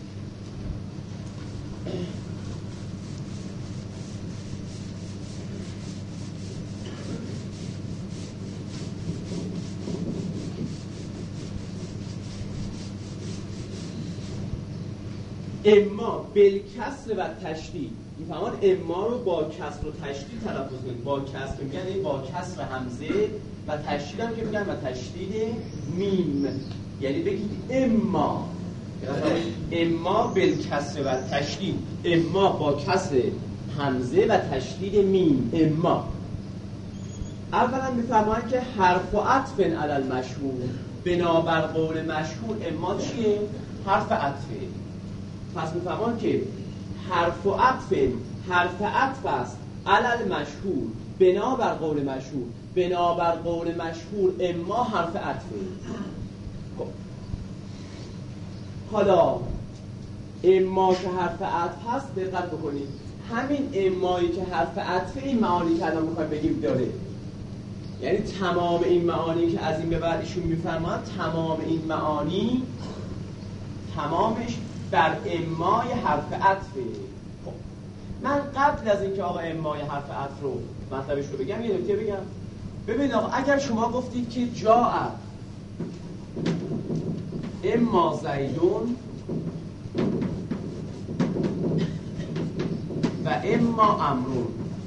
A: اما بالکسر و تشدید. میفهمان اما رو با کسر و تشدید تلفظ کنید. با کسر میگن این با کسر همزه و تشدید هم که میگن و تشدید میم، یعنی بگید اما. اما بالکسر و تشدید، اما با کسر همزه و تشدید میم، اما. اولا میفرمایند که حرف و عطف علی المشهور، بنابر قول مشهور اما چیه؟ حرف عطفه. پس میفرمایند که حرف و عطف حرف عطف است علی المشهور، بنابر قول مشهور، بنابر قول مشهور اما حرف عطفه. خب حالا اما که حرف عطف هست دقت بکنید، همین امایی که حرف عطفه این معانی که الان میخوایم بگیم داره، یعنی تمام این معانی که از این به بعد ایشون میفرمایند تمام این معانی تمامش بر امای حرف عطفه. خب من قبل از اینکه آقا امای حرف عطف رو مطلبش رو بگم یه نکته بگم. ببینید آقا اگر شما گفتید که جاء اما زیدون و اما امرون،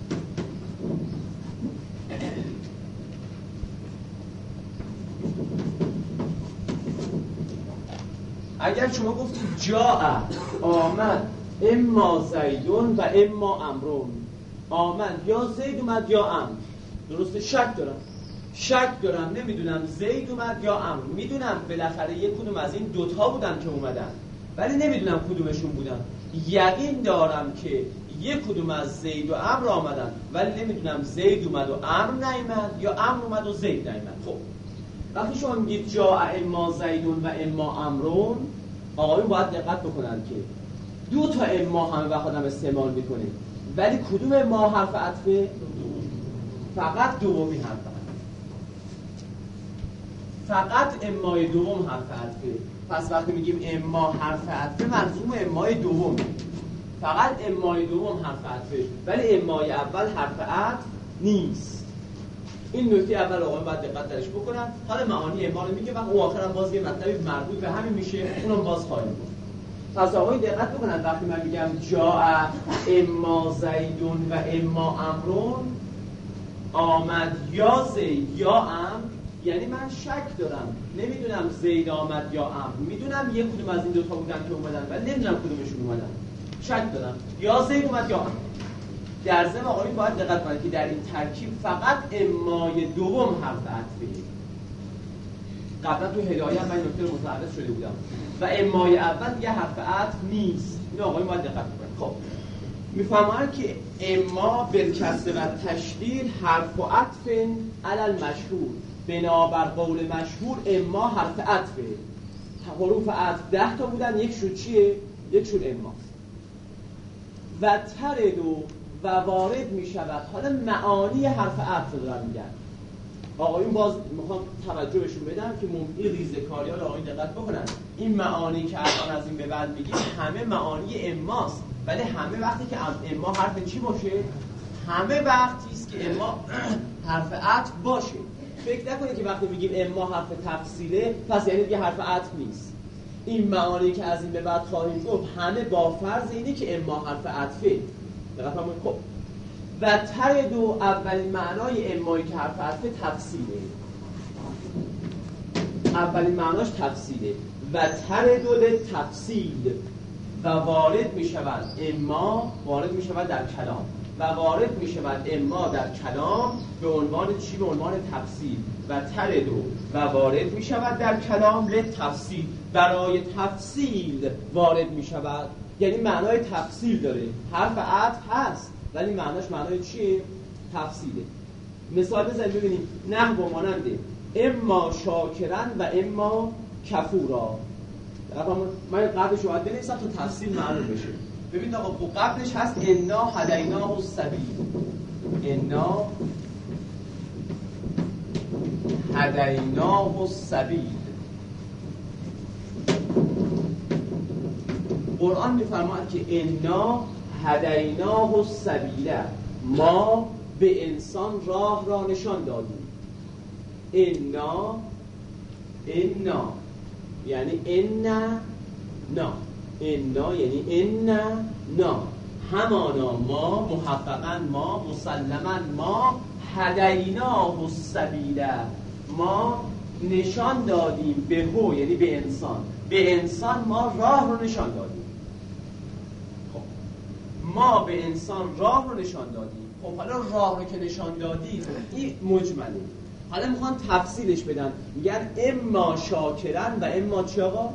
A: اگر شما گفتید جاء آمد اما زیدون و اما امرون، آمد یا زید اومد یا امر، درسته؟ شک دارم شک دارم نمیدونم زید اومد یا امر، میدونم بالاخره یک کدوم از این دوتا بودن که اومدن ولی نمیدونم کدومشون بودن. یقین دارم که یک کدوم از زید و امر آمدن ولی نمیدونم زید اومد و امر نیامد یا امر اومد و زید نیامد. خب وقتی شما میگید جاء اما زیدون و اما امرون، آقایون باید دقت بکنن که دو تا اما همه وقت آدم استعمال میکنه ولی کدوم اما حرف عطفه؟ فقط دومی حرف عطفه، فقط امای دوم حرف عطفه. پس وقتی میگیم اما حرف عطفه مرسوم امای دوم، فقط امای دوم حرف عطفه ولی امای اول حرف عطف نیست. این نکته اول آقایون باید دقت درش بکنن. حالا معانی اما رو میگه و اون آخرام باز یه مطلبی مربوط به همین میشه، اونم باز خواهیم گفت. پس آقایون دقت بکنن وقتی من میگم جاء اما زیدون و اما امرون، آمد یا زید یا امر، یعنی من شک دارم نمیدونم زید آمد یا امر، میدونم یک کدوم از این دو تا بودن که اومدن ولی نمیدونم کدومشون اومدن، شک دارم یا زید اومد یا امر. در ضمن آقایون باید دقت کنید که در این ترکیب فقط امای دوم حرف عطفه. قبلا تو هدایه من نکته رو متعرض شده بودم و امای اول یه حرف عطف نیست. این آقایون باید دقت کنید. خب میفهمن که اما بالکسر و تشدید حرف و عطف علی المشهور، بنابر قول مشهور اما حرف عطفه. حروف عطف ده تا بودن، یک شو چیه؟ یک شو اما و ترد و وارد می شود. حالا معانی حرف عطف رو دارم میگن. آقایون باز میخوام توجه بهشون بدم که ممکنه ریزکاری ها رو آقایون دقت بکنن. این معانی که الان از این به بعد میگیم همه معانی اماست، ولی همه وقتی که اما حرف چی باشه؟ همه وقتی است که اما حرف عطف باشه. فکر نکنید که وقتی میگیم اما حرف تفصیله پس یعنی دیگه حرف عطف نیست. این معانی که از این به بعد خواهیم گفت همه با فرض اینه که اما حرف عطفه. دقت کنید. خب و ترد و اولین معنای امایی که حرف عطفه تفصیله. اولین معناش تفصیله. و ترد و تفصیل و وارد می شود اما، وارد می شود در کلام و وارد می شود اما در کلام به عنوان چی؟ به عنوان تفصیل. و ترد و وارد می شود در کلام لتفصیل، برای تفصیل وارد می شود، یعنی معنای تفصیل داره. حرف عطف هست ولی معناش معنای چیه؟ تفصیله. مثال بزنید ببینید. نحو ماننده اما شاکرن و اما کفورا. من قبلش رو باید بنویسم تا تفصیل معلوم بشه. ببینید آقا قبلش هست انا هدیناه السبیل، انا هدیناه السبیل. قرآن میفرماید که انا هدیناه السبیل، ما به انسان راه را نشان دادیم. انا انا یعنی انا نا، انا یعنی انا نا، همانا ما، محققا ما، مسلما ما، هدیناه السبیل، ما نشان دادیم به هو یعنی به انسان، به انسان ما راه رو نشان دادیم. خب ما به انسان راه رو نشان دادیم. خب حالا راه رو که نشان دادی این مجمله، حالا میخوان تفصیلش بدن، میگن اما شاکرن و اما چی آقا؟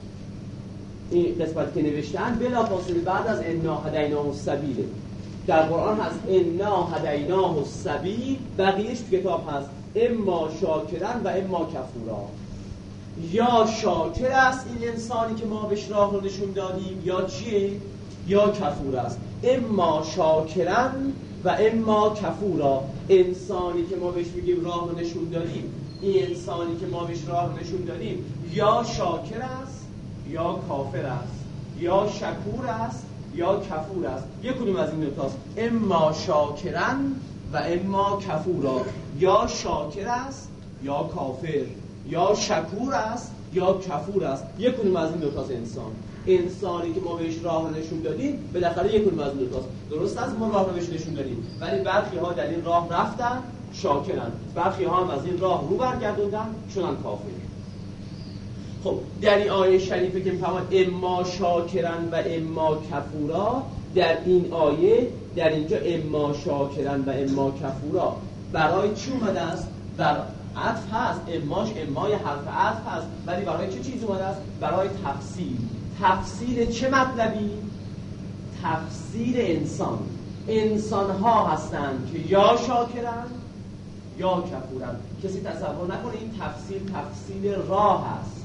A: این قسمت که نوشتن بلافاصله بعد از انا هدیناه السبیل در قرآن هست انا هدیناه السبیل، بقیهش تو کتاب هست اما شاکرن و اما کفورا. یا شاکر است این انسانی که ما بهش راه رو نشون دادیم، یا چیه؟ یا کفور است. اما شاکرن و اما کفورا، انسانی که ما بهش میگیم راه رو نشون دادیم، این انسانی که ما بهش راه رو نشون دادیم یا شاکر است یا کافر است، یا شکور است یا کفور است. یک کدوم از این دو تاست، اما شاکرن و اما کفورا، یا شاکر است یا کافر، یا شکور است یا کفور است. یک کدوم از این دو تاست انسان. انسانی که ما بهش راه رو نشون دادیم بالاخره یک کدوم از این دو تاست. درست است ما راه رو بهش نشون دادیم، ولی برخی ها در این راه رفتن شاکرن، برخی ها هم از این راه رو برگردوندن شدن کافر. خب در این آیه شریفه که میفهمن اما شاکرن و اما کفورا، در این آیه در اینجا اما شاکرن و اما کفورا برای چی اومده است؟ بر عطف هست، اماش امای حرف عطف هست، ولی برای چه چیز اومده است؟ برای تفصیل. تفصیل چه مطلبی؟ تفصیل انسان. انسان ها هستند که یا شاکرن یا کفورن. کسی تصور نکنه این تفصیل تفصیل راه هست،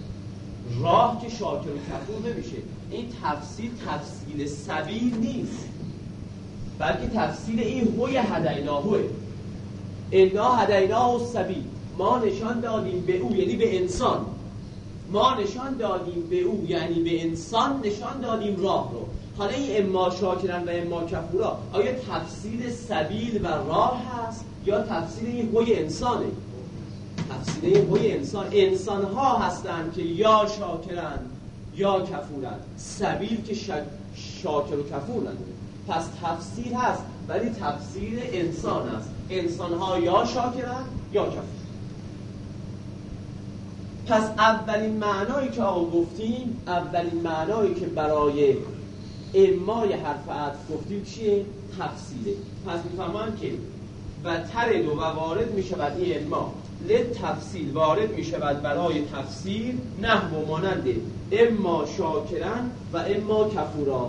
A: راه که شاکر و کفور نمیشه. این تفصیل تفصیل سبیل نیست، بلکه تفصیل این هوی هدیناهوه. انا هدیناه السبیل، ما نشان دادیم به او یعنی به انسان، ما نشان دادیم به او یعنی به انسان نشان دادیم راه رو. حالا این اما شاکرن و اما کفورا آیا تفصیل سبیل و راه هست یا تفصیل این هوی انسانه؟ تفصیل این هوی انسان. انسان ها هستند که یا شاکرن یا کفورن، سبیل که شک... شاکر و کفور نداره. پس تفصیل هست ولی تفصیل انسان است. انسان ها یا شاکرن یا کفور. پس اولین معنایی که آقا گفتیم، اولین معنایی که برای امای حرف عطف گفتیم چیه؟ تفصیله. پس میفهمن که و ترد و وارد میشود این اما لد تفصیل، وارد میشود برای تفصیل، نحو و مانند اما شاکرن و اما کفورا،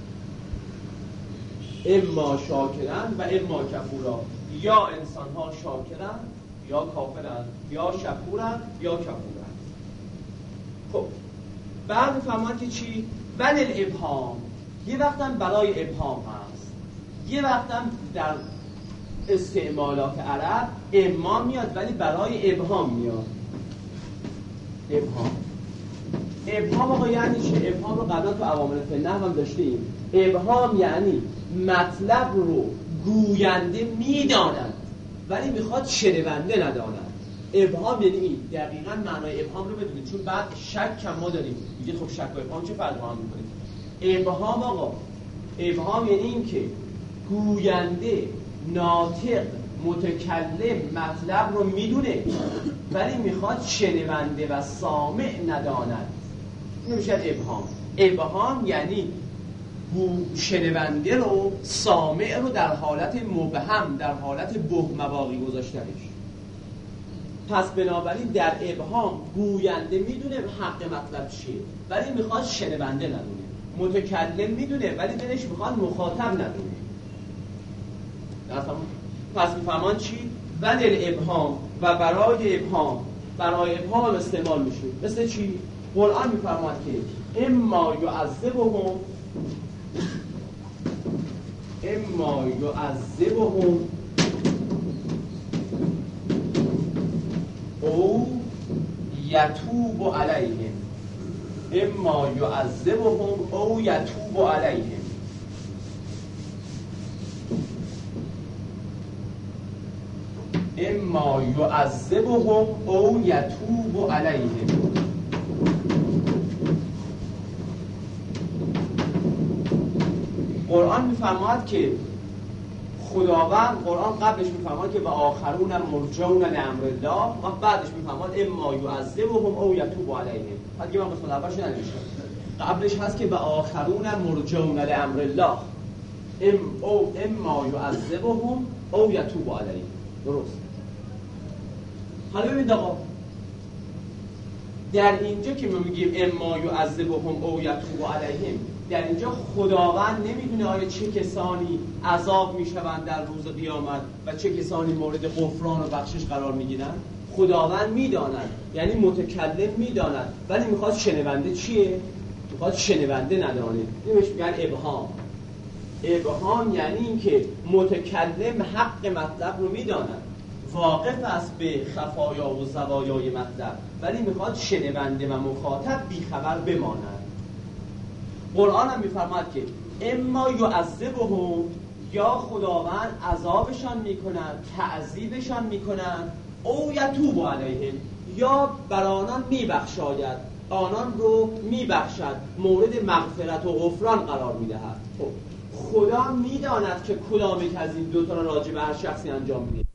A: اما شاکرن و اما کفورا، یا انسان ها شاکرن یا کافرن، یا شکورن یا کفورن. خب بعد میفهمن که چی؟ ول الابهام، یه وقتم برای ابهام هست، یه وقتم در استعمالات عرب اما میاد ولی برای ابهام میاد. ابهام ابهام آقا یعنی چه؟ ابهام رو قبلا تو عوامل فنحو هم داشتیم. ابهام یعنی مطلب رو گوینده میداند ولی میخواد شنونده نداند. ابهام یعنی این. دقیقاً معنای ابهام رو بدونید، چون بعد شک هم ما داریم. میگه خب شک و ابهام چه فرقی با هم میکنه؟ ابهام آقا، ابهام یعنی این که گوینده، ناطق، متکلم مطلب رو میدونه ولی میخواد شنونده و سامع نداند. این میشه ابهام. ابهام یعنی شنونده رو، سامع رو در حالت مبهم، در حالت بهمواقی گذاشتنش. پس بنابراین در ابهام گوینده میدونه حق مطلب چیه ولی میخواد شنونده ندونه، متکلم میدونه ولی دلش میخواد مخاطب ندونه. پس میفهمان چی؟ ول الابهام، و برای ابهام، برای ابهام هم استعمال میشه. مثل چی؟ قرآن میفرماد که اما یعذبهم اما یعذبهم او یتوب علیهم، اما یعذبهم او یتوب علیهم. اما یعذبهم او یتوب علیهم. قرآن میفرماد که خداوند، قرآن قبلش میفرماد که و آخرون مرجون لامر الله، و بعدش میفرماد اما یعذبهم او یتوب علیهم. بعد دیگه من قسمت اولش ننوشتم، قبلش هست که و آخرون مرجون لامر الله. ام او اما یعذبهم او یتوب علیهم. درست. حالا ببینید آقا، در اینجا که ما میگیم اما یعذبهم او یتوب علیهم، در اینجا خداوند نمیدونه آیا چه کسانی عذاب میشوند در روز قیامت و چه کسانی مورد غفران و بخشش قرار میگیرن. خداوند میداند، یعنی متکلم میداند، ولی میخواد شنونده چیه؟ میخواد شنونده ندانه. اینش میگن ابهام. ابهام یعنی اینکه متکلم حق مطلب رو میداند، واقف است به خفایا و زوایای مطلب، ولی میخواد شنونده و مخاطب بیخبر بماند. قرآن هم میفرماد که اما یعذبهم، یا خداوند عذابشان میکند، تعذیبشان میکند، او یتوب علیهم، یا بر آنان میبخشاید، آنان رو میبخشد، مورد مغفرت و غفران قرار میدهد. خب خدا میداند که کدام یک از این دو تا را راجع به هر شخصی انجام میده.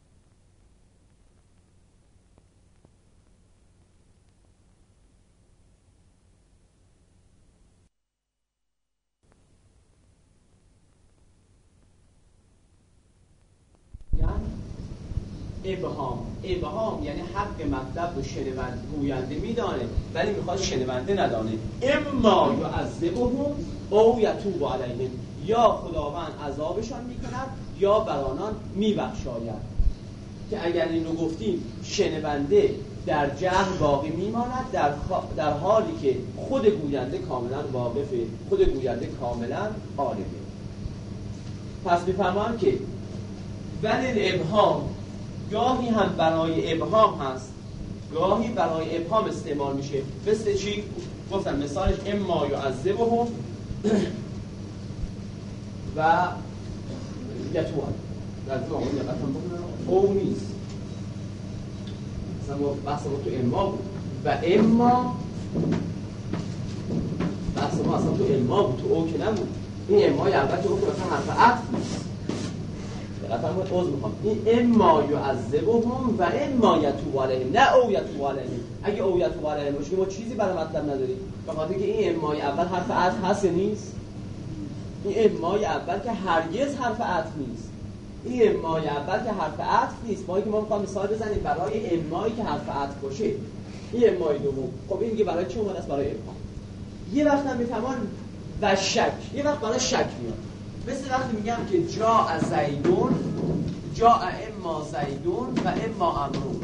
A: ابهام ابهام یعنی حق مطلب رو شنونده گوینده میدانه، ولی میخواد شنونده ندانه. اما یعذبهم او یتوب علیهم، یا خداوند عذابشان میکند یا بر آنان میبخشاید. که اگر این رو گفتیم شنونده در جهل باقی میماند، در, در حالی که خود گوینده کاملا واقفه، خود گوینده کاملا عالمه. پس میفهمم که ولی ابهام گاهی هم برای ابهام هست، گاهی برای ابهام استعمال میشه. مثل چی؟ گفتم مثالش اما یعذبهم و یتوب. در تو آمون یقت هم بکنم او نیست، مثلا بحث ما تو اما بود و اما بحث ما اصلا تو اما بود، تو او که نبود. این امای البته او که مثلا حرف عطف نیست، دقیقا باید عوض میخوام. این اما یعذبهم و اما یتوب علیهم، نه او یتوب علیهم. اگه او یتوب علیهم باشه ما چیزی برای مطلب نداریم، به خاطر که این امای اول حرف عطف هست نیست. این امای اول که هرگز حرف عطف نیست. این امای اول که حرف عطف نیست. ما که ما میخوام مثال بزنیم برای امایی که حرف عطف باشه. این امای دوم. خب این دیگه برای چه اومده است؟ برای ابهام. یه وقت هم میتوان و شک، یه وقت برای شک میاد. مثل وقتی میگم که جاء زیدون، جاء اما زیدون و اما امرون.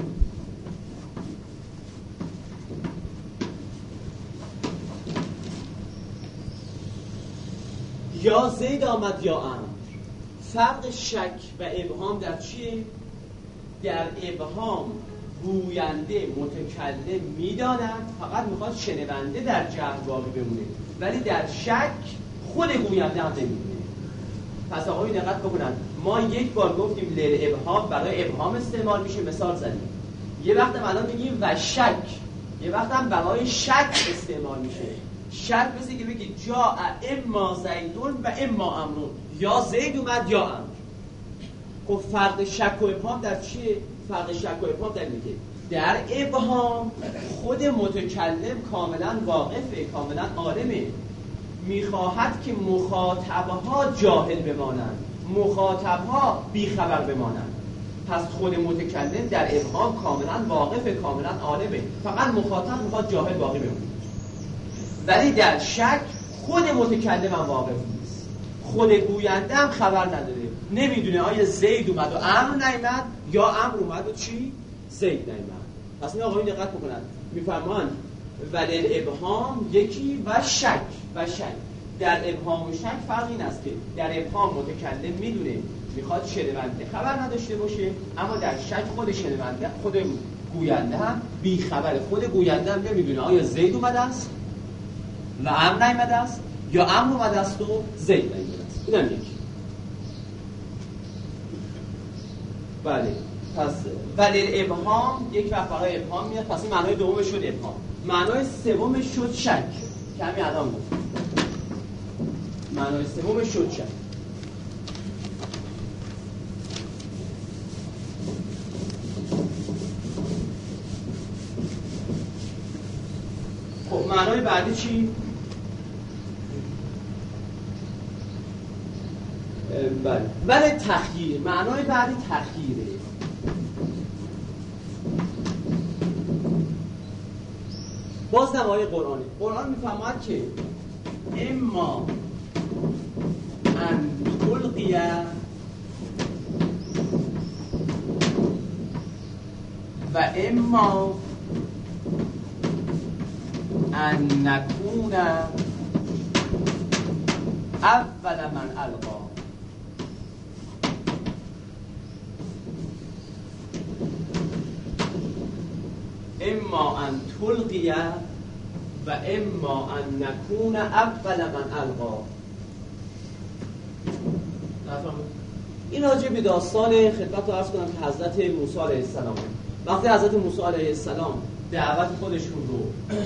A: یا زید آمد یا امر. فرق شک و ابهام در چیه؟ در ابهام گوینده متکلم میداند، فقط میخواد شنونده در جهل باقی بمونه، ولی در شک خود گوینده هم نمیدونه. پس آقای دقت بکنن، ما یک بار گفتیم لیل ابهام برای ابهام استعمال میشه، مثال زدیم. یه وقت هم الان میگیم و شک، یه وقت هم برای شک استعمال میشه. شک مثل که بگی جا اما زیدون و اما امرون، یا زید اومد یا امر. خب فرق شک و ابهام در چیه؟ فرق شک و ابهام در اینه که در ابهام خود متکلم کاملا واقفه، کاملا عالمه، میخواهد که مخاطبها جاهل بمانند، مخاطبها بیخبر بمانند. پس خود متکلم در ابهام کاملا واقفه، کاملا عالمه، فقط مخاطب میخواد جاهل باقی بمونه. ولی در شک خود متکلم هم واقف نیست، خود گوینده هم خبر نداره، نمیدونه آیا زید اومد و امر نیامد یا امر اومد و چی؟ زید نیامد. پس این آقایون دقت بکنن، میفرمان ولی ابهام یکی و شک و شک. در ابهام و شک فرق این است که در ابهام متکلم میدونه، میخواد شنونده خبر نداشته باشه، اما در شک خود شنونده، خود گوینده هم بی خبره، خود گوینده هم نمیدونه آیا زید اومده است و امر نیامده است یا امر اومده است و زید نیامده است. اینم یکی. بله، پس ولی ابهام یک وقت برای ابهام میاد. پس این معنای دومش شد ابهام. معنای سومش شد شک که همین الان گفت. معنای سومش شد شک. خب معنای بعدی چی؟ بله ولی تخییر معنای بعدی تخییره. باز نمای قرآنه. قرآن میفهمد که اما ان تلقیه و اما ان نکون اول من القا. اما ان تلقیه و اما ان نکون اول من القا. این راجع به داستان خدمت رو عرض کنم که حضرت موسی علیه السلام وقتی حضرت موسی علیه السلام دعوت خودشون رو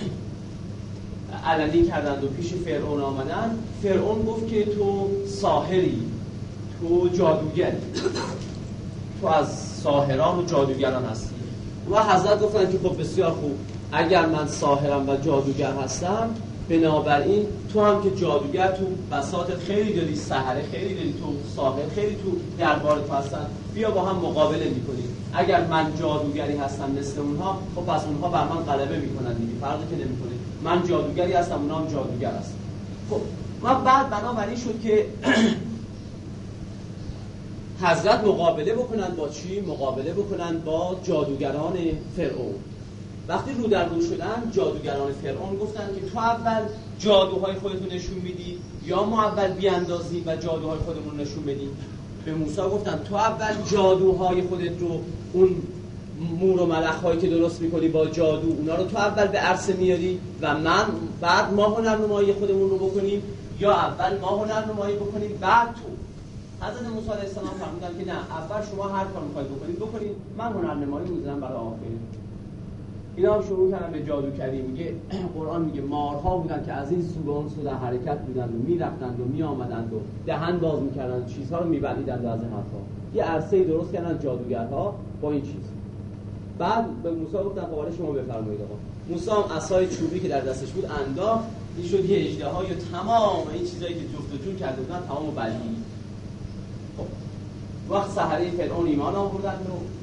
A: علنی کردند و پیش فرعون آمدن، فرعون گفت که تو ساحری، تو جادوگری، تو از ساحران و جادوگران هستی. و حضرت گفتن که خب بسیار خوب، اگر من ساحرم و جادوگر هستم، بنابراین تو هم که جادوگر، تو بساطت خیلی داری، سحره خیلی داری، تو ساحر خیلی تو دربار تو هستن، بیا با هم مقابله میکنیم. اگر من جادوگری هستم مثل اونها، خب پس اونها بر من غلبه میکنن دیگه، فرقی که نمیکنه. من جادوگری هستم، اونها هم جادوگر هستن. خب ما بعد بنابراین شد که حضرت مقابله بکنن با چی؟ مقابله بکنن با جادوگران فرعون. وقتی رو در رو شدن، جادوگران فرعون گفتن که تو اول جادوهای خودتون نشون میدی یا ما اول بیاندازیم و جادوهای خودمون نشون بدیم؟ به موسی گفتن تو اول جادوهای خودت رو، اون مور و ملخ‌هایی که درست میکنی با جادو، اونا رو تو اول به عرصه میاری و من بعد ما هنرنمایی خودمون رو بکنیم، یا اول ما هنرنمایی بکنیم بعد تو؟ حضرت موسی علیه السلام فرمودن که نه، اول شما هر کار میخواید بکنید بکنید، من هنرنمایی میذارم برای آخر. اینا هم شروع کردن به جادوگری. میگه قرآن میگه مارها بودن که از این سو به اون سو در حرکت بودند و میرفتند و میآمدند و دهن باز میکردند، چیزها رو میبلیدند و از این حرفا. یه عرصه درست کردن جادوگرها با این چیز. بعد به موسی گفتن خب شما بفرمایید. آقا موسی هم عصای چوبی که در دستش بود انداخت، این شد یه اژدها، یا تمام این چیزایی که جفت و جور کرده بودن تمامو بلعید. خب وقت سحره فرعون ایمان آوردن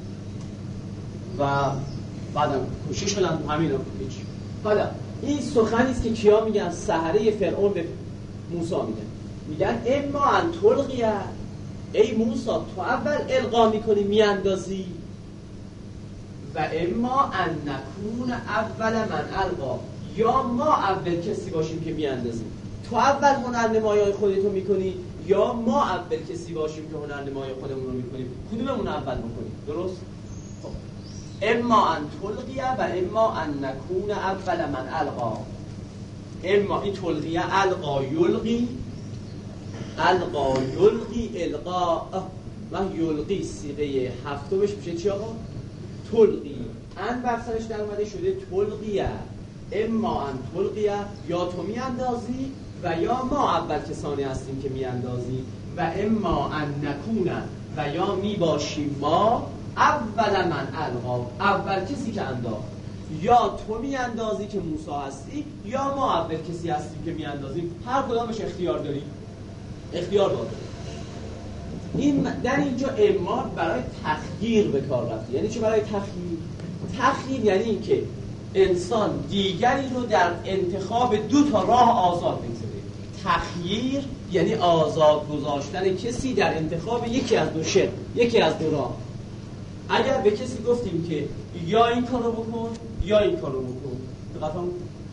A: و بعدم کشته شدن تو همین رو هیچ. حالا این سخنی است که کیا میگن؟ سحره فرعون به موسی میگن. میگن اما ان تلقیه، ای موسی تو اول القا میکنی میاندازی، و اما ان نکون اول من القا، یا ما اول کسی باشیم که میاندازیم. تو اول هنرنمایی خودتو میکنی یا ما اول کسی باشیم که هنرنمایی خودمون رو میکنیم؟ کدوممون اول میکنیم؟ درست؟ اما ان تلقیه و اما ان نکون اول من القا. اما این تلقیه القا یلقی، القا یلقی القا و یلقی صیغه هفتمش میشه چی آقا؟ تلقی. ان بر سرش در اومده شده تلقیه. اما ان تلقیه، یا تو میاندازی و یا ما اول کسانی هستیم که میاندازی، و اما ان نکون، و یا می باشیم ما اول من القا، اول کسی که انداخت. یا تو میاندازی که موسی هستی یا ما اول کسی هستیم که میاندازیم. هر کدامش اختیار داری، اختیار داری. این در اینجا اما برای تخییر به کار رفته. یعنی چه برای تخییر؟ تخییر یعنی این که انسان دیگری رو در انتخاب دو تا راه آزاد می‌گذاره. تخییر یعنی آزاد گذاشتن کسی در انتخاب یکی از دو شکل، یکی از دو راه. اگر به کسی گفتیم که یا این کارو بکن یا این کارو بکن، دقیقاً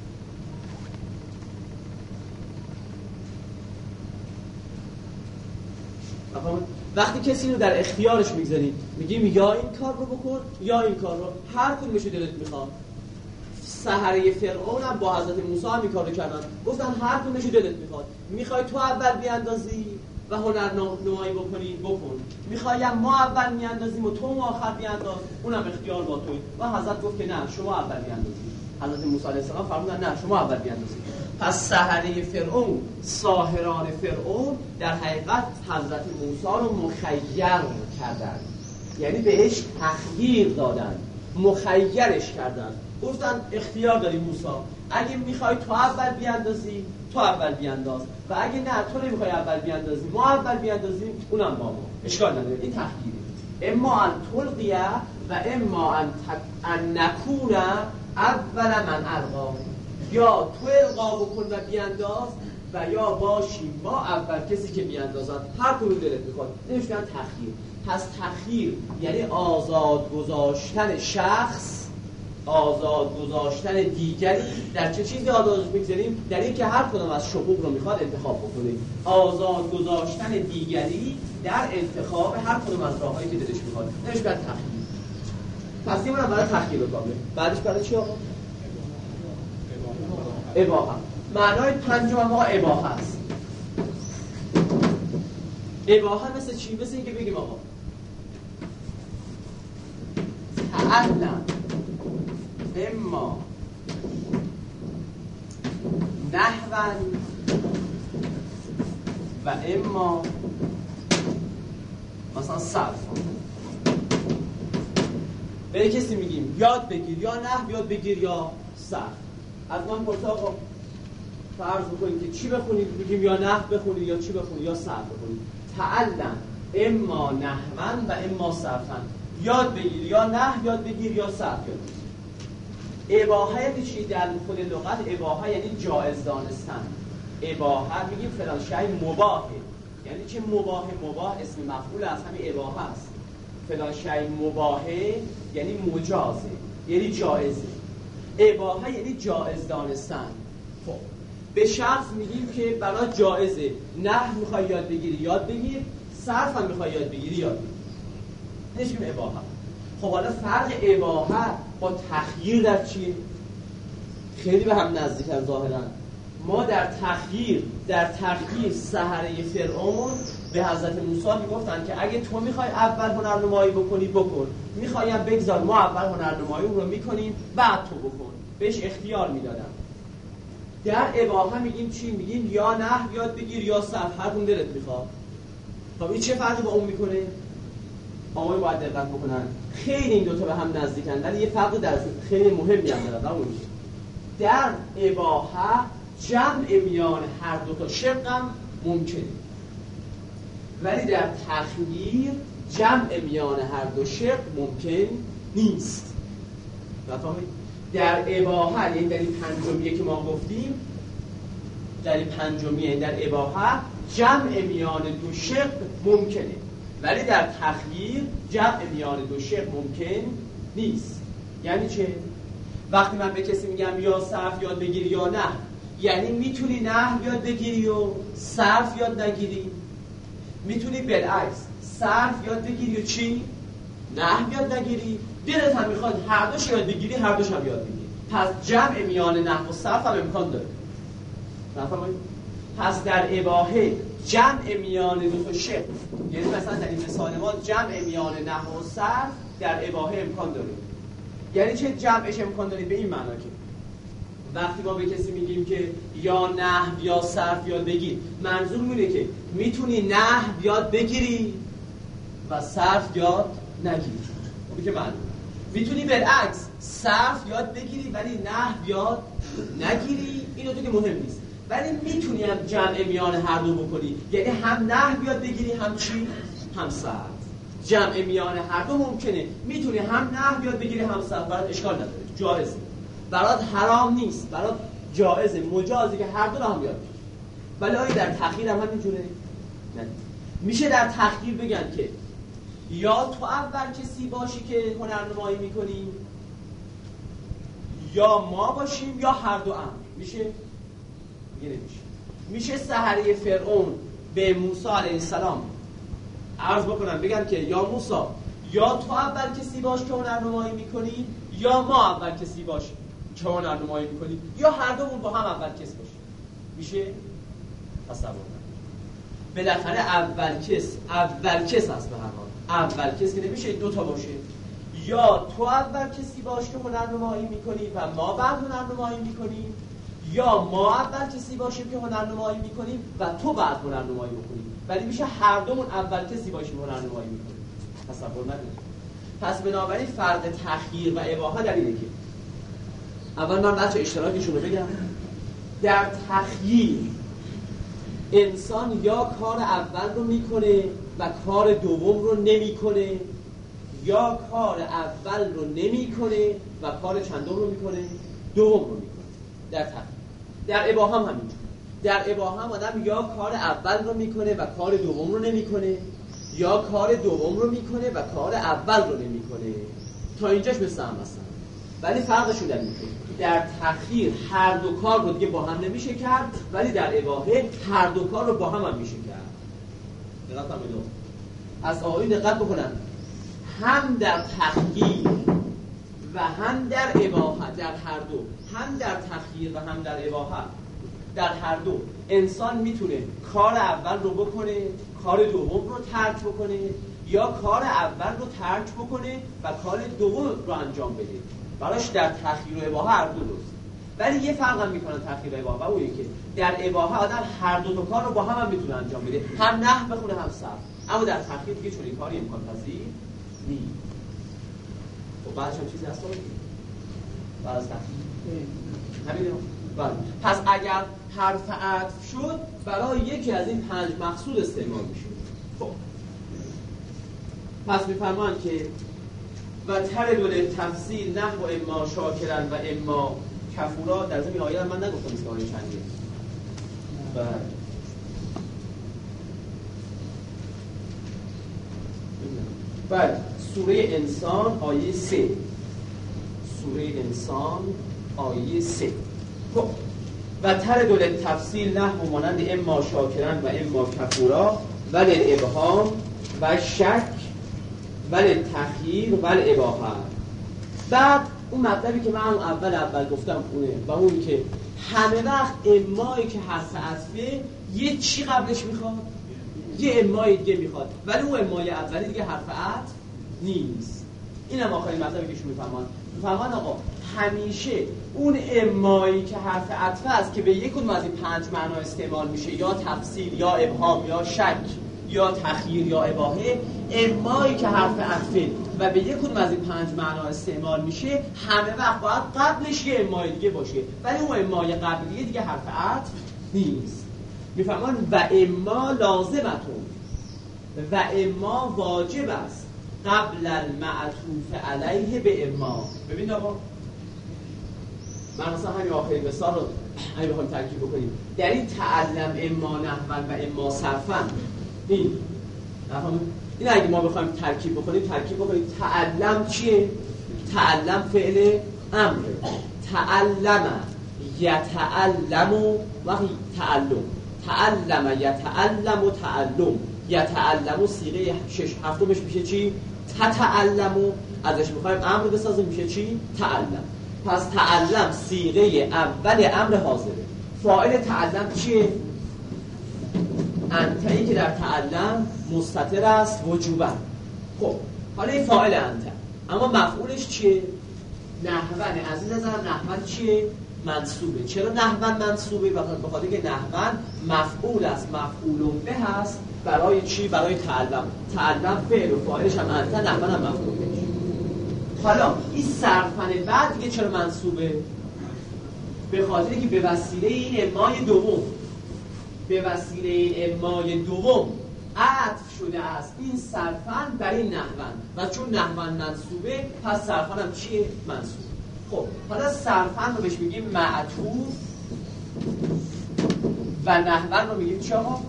A: وقتی کسی رو در اختیارش میگذاریم، میگیم یا این کار رو بکن یا این کار رو، هر کدومش رو دلت میخواد. سحره فرعون هم با حضرت موسی هم این کارو کردن، گفتن هر کدومش رو دلت میخواد. میخوای تو اول بیاندازی و هنرنمایی بکنی بکن، میخوایم ما اول میاندازیم و تو آخر بیانداز، اونم اختیار با توی. و حضرت گفت که نه شما اول بیاندازید. حضرت موسی علیه السلام فرمودن نه شما اول بیاندازید. پس سحره فرعون، ساحران فرعون در حقیقت حضرت موسی رو مخیر کردن، یعنی بهش تخییر دادن، مخیرش کردن. گفتن اختیار داری موسی، اگه میخوای تو اول بیاندازی تو اول بیانداز و اگه نه تو نمیخوای اول بیاندازی ما اول بیاندازیم اونم با ما، اشکال نداره. این تخییره. اما ان تلقیه و اما ان, ان نکون اول من القا، یا تو القا بکن و بیانداز و یا باشیم ما اول کسی که بیاندازن، هر کدوم دلت میخواد. نمیشه تخییر. پس تخییر یعنی آزاد گذاشتن شخص، آزاد گذاشتن دیگری. در چه چیزی آزاد میگذاریم؟ در این که هر کدوم از شقوق رو میخواد انتخاب بکنه. آزاد گذاشتن دیگری در انتخاب هر کدوم از راههایی که دلش میخواد. نمیشه تخییر. پس این برای تخییر رو کامله. بعدش برای چی آقا؟ اباحه. معنای پنجم آقا اباحه است. اباحه مثل چی؟ مثل این که بگیم آقا تعلم اما نحوا و اما مثلا صرف. به کسی میگیم یاد بگیر یا نحو یاد بگیر یا صرف. از من پرسا آقا فرض بکنید که چی بخونید؟ میگیم یا نحو بخونید یا چی بخونید یا صرف بخونید. تعلم اما نحوا و اما صرفا. یاد بگیر یا نحو یاد بگیر یا صرف یاد بگیر. اباحه یعنی چی؟ در خود لغت اباحه یعنی جایز دانستن. اباحه میگیم فلان شیء مباحه، یعنی چه مباح؟ مباح اسم مفعول از همین اباحه است. فلان شیء مباحه یعنی مجازه، یعنی جایزه. اباحه یعنی جایز دانستن. خب به شخص میگیم که برای جایزه نحو میخوای یاد بگیری یاد بگیر، صرف هم میخوای یاد بگیری یاد بگیر. نشیم اباحه. خب حالا فرق اباحه با تخییر در چیه؟ خیلی به هم نزدیکن ظاهرا. ما در تخییر در تخییر سحره فرعون به حضرت موسی میگفتن که اگه تو میخوای اول هنرنمایی بکنی بکن، میخوایم بگذار ما اول هنرنمایی رو میکنیم بعد تو بکن. بهش اختیار میدادن. در اباحه میگیم چی؟ میگیم یا نحو یاد بگیر یا صرف، هر کدوم دلت میخواد. خب این چه فرقی با اون میکنه؟ آقای باید دقت بکنن. خیلی این دوتا به هم نزدیکن ولی یه فرق در خیلی مهمی هم دارن. اون در اباحه جمع میان هر دوتا شق هم ممکنه، ولی در تخییر جمع میان هر دو شق ممکن نیست. بفهمید؟ در اباحه یعنی در این پنجمیه که ما گفتیم، در این پنجمیه در اباحه جمع میان دو شق ممکنه، ولی در تخییر جمع میان دو شق ممکن نیست. یعنی چه؟ وقتی من به کسی میگم یا صرف یاد بگیری یا نه، یعنی میتونی نحو یاد بگیری و صرف یاد نگیری، میتونی بالعکس صرف یاد بگیری و چی؟ نحو یاد نگیری. دلت هم میخواد هر دوش یاد بگیری، هر دوش هم یاد بگیری. پس جمع میان نحو و صرف هم امکان داره. نفهمید؟ پس در اباحه جمع میان دو تا شق، یعنی مثلا در این مثال ما جمع میان نحو و صرف در اباحه امکان داره. یعنی چه جمعش امکان داره؟ به این معنا که وقتی ما به کسی میگیم که یا نحو یا صرف یاد بگیر، منظور اینه که میتونی نحو یاد بگیری و صرف یاد نگیری. اون که معلومه. میتونی بالعکس صرف یاد بگیری ولی نحو یاد نگیری. این دو که مهم نیست، ولی میتونی هم جمع میان هر دو بکنی، یعنی هم نحو یاد بگیری هم چی؟ هم صرف. جمع میان هر دو ممکنه. میتونی هم نحو یاد بگیری هم صرف، برات اشکال نداره، جایزه. برات حرام نیست، برات جایزه، مجازه که هر دو رو هم یاد بگیری. ولی آیا در تخییر هم همینجوره؟ نه. میشه در تخییر بگن که یا تو اول کسی باشی که هنرنمایی میکنی یا ما باشیم یا هر دو هم. میشه؟ میگه نمیشه. میشه سحره فرعون به موسی علیه السلام عرض بکنن بگن که یا موسی یا تو اول کسی باش که هنرنمایی میکنی یا ما اول کسی باش که هنرنمایی میکنی یا هر دومون با هم اول کس باشیم. میشه؟ تصور کنید. بالاخره اول کس اول کس هست. به هر حال اول کس که نمیشه دو تا باشه. یا تو اول کسی باش که هنرنمایی میکنی و ما بعد هنرنمایی میکنیم، یا ما اول کسی باشیم که هنرنمایی میکنیم و تو بعد هنرنمایی بکنیم. ولی میشه هر دومون اول کسی باشیم هنرنمایی میکنیم. تصور نکنید. پس بنابراین فرق تخییر و اباحه در اینه که اول من بچه اشتراکشون رو بگم. در تخییر انسان یا کار اول رو میکنه و کار دوم رو نمیکنه، یا کار اول رو نمیکنه و کار چندم رو میکنه؟ دوم رو میکنه. در تخییر. در اباحه هم همینجور. در اباحه هم آدم یا کار اول رو میکنه و کار دوم رو نمیکنه، یا کار دوم رو میکنه و کار اول رو نمیکنه. تا اینجاش مثل هم هستن، ولی فرقشون در اینه در تخییر هر دو کار رو دیگه با هم نمیشه کرد، ولی در اباحه هر دو کار رو با هم هم میشه کرد. دقت کنید. از آقایون دقت بکنن، هم در تخییر و هم در اباحه، در هر دو، هم در تخییر و هم در اباحه، در هر دو انسان میتونه کار اول رو بکنه، کار دوم رو ترک بکنه، یا کار اول رو ترک بکنه و کار دوم رو انجام بده. براش در تخییر و اباحه هر دو درست. ولی یه فرق هم میکنن تخییر و اباحه، و اون اینکه در اباحه آدم هر دو تا کار رو با هم هم میتونه انجام بده، هم نحو بخونه هم صرف. اما در تخییر دیگه چون این کاری امکان پذیر نیست. خب بعدش هم چیزی هست دیگه. بعد از تخییر همین. بله. پس اگر حرف عطف شد برای یکی از این پنج مقصود استعمال میشه. خب پس میفرمان که و تردل تفصیل نحو اما شاکرن و اما کفورا. در ضمن آیه من نگفتم است که آیه چندیه. بله. بله. سوره انسان آیه سه. سوره انسان آیه سه. خب و تردل تفصیل نحو مانند اما شاکرن و اما کفورا ولی ابهام و شک ولی تخییر ولی اباحه. بعد اون مطلبی که من اول اول گفتم اونه و اون که همه وقت امایی که حرف عطفه یه چی قبلش میخواد؟ یه امای دیگه میخواد، ولی اون امای اولی دیگه حرف عطف نیست. این هم آخرین مطلبی که شما میفهمان میفهمان آقا همیشه اون امایی که حرف عطفه است که به یک کدوم از این پنج معنا استعمال میشه، یا تفصیل یا ابهام یا شک یا تخییر یا اباحه، امایی که حرف عطفه و به یک کدوم از این پنج معنا استعمال میشه همه وقت باید قبلش یه امای دیگه باشه، ولی اون امای قبلیه دیگه حرف عطف نیست. میفهمان و اما لازمتون و اما واجب است قبل المعطوف علیه به اما. ببین آقا من مثلا همین آخرین مثال رو همین بخوایم ترکیب بکنیم، در این تعلم اما نحون و اما صرفن، این این اگه ما بخوایم ترکیب بکنیم ترکیب بکنیم تعلم چیه؟ تعلم فعل امر، تعلم یتعلم وقتی تعلم، تعلم یتعلم و تعلم، یتعلم صیغه شش هفتمش میشه چی؟ تتعلم. ازش میخوایم امر بسازیم میشه چی؟ تعلم. پس تعلم صیغه اول امر حاضره. فاعل تعلم چیه؟ انت، این که در تعلم مستتر است وجوبا. خب حالا این فاعل انت، اما مفعولش چیه؟ نحون. از این نظر نحون چیه؟ منصوبه. چرا نحون منصوبه؟ به خاطر که نحون مفعول است، مفعول به هست برای چی؟ برای تعلم. تعلم فعل و فاعلش هم انت، نحون هم مفعوله. حالا این صرفن بعد دیگه چرا منصوبه؟ به خاطر که به وسیله این امای دوم به وسیله این امای دوم عطف شده است این صرفن بر این نحون، و چون نحون منصوبه پس صرفن هم چیه؟ منصوب. خب حالا صرفن رو بهش میگیم معطوف و نحون رو میگیم چه ها؟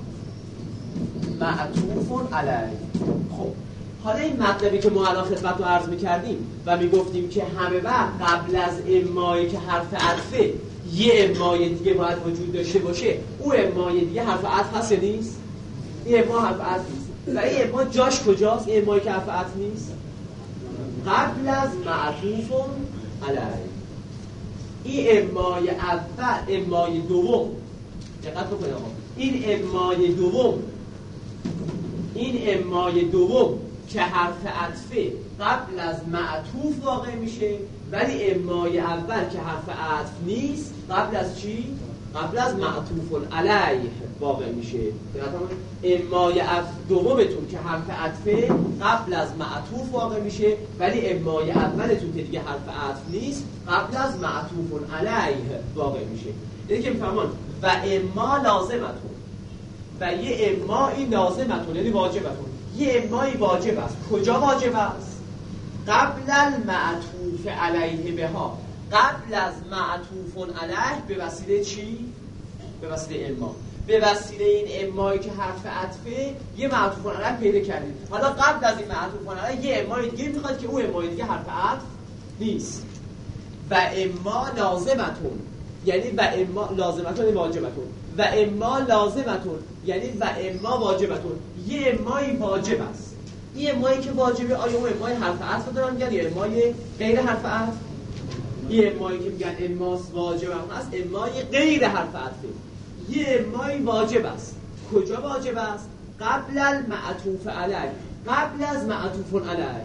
A: معطوف علیه. خب حالا این مطلبی که ما الان خدمت رو عرض میکردیم و میگفتیم که همه وقت قبل از امایی که حرف عطفه یه امای دیگه باید وجود داشته باشه، او امای دیگه حرف عطف هست یا نیست؟ این اما حرف عطف نیست. و این اما جاش کجاست؟ این امایی که حرف عطف نیست قبل از معطوف علیه. این امای اول، امای دوم، دقت بکنید آقا، این امای دوم این امای دوم که حرف عطفه قبل از معطوف واقع میشه، ولی امای اول که حرف عطف نیست قبل از چی؟ قبل از معطوف علیه واقع میشه. امای دومتون که حرف عطفه قبل از معطوف واقع میشه، ولی امای اولتون که دیگه حرف عطف نیست قبل از معطوف علیه واقع میشه. یعنی که میفهمان و اما لازمتون و یه امایی لازمتون یعنی واجبتون، یه امایی واجب است. کجا واجب است؟ قبل المعطوف علیه بها، قبل از معطوف علیه به وسیله چی؟ به وسیله اما. به وسیله این امایی که حرف عطفه یه معطوف علیه پیدا کردید. حالا قبل از این معطوف علیه یه امای دیگه میخواد که اون امای دیگه حرف عطف نیست. و اما لازمتون یعنی و اما لازمتون یعنی واجبتون، و اما لازمتون یعنی و اما واجبتون. یه امایی واجب است. این امایی که واجبه آیا اون امای حرف عطف دارن میگن یا امای غیر حرف عطف؟ یه امایی که میگن اماس واجب هم هست، امای غیر حرف عطفه. یه امای واجب است. کجا واجب است؟ قبل المعطوف علیه، قبل از معطوف علیه.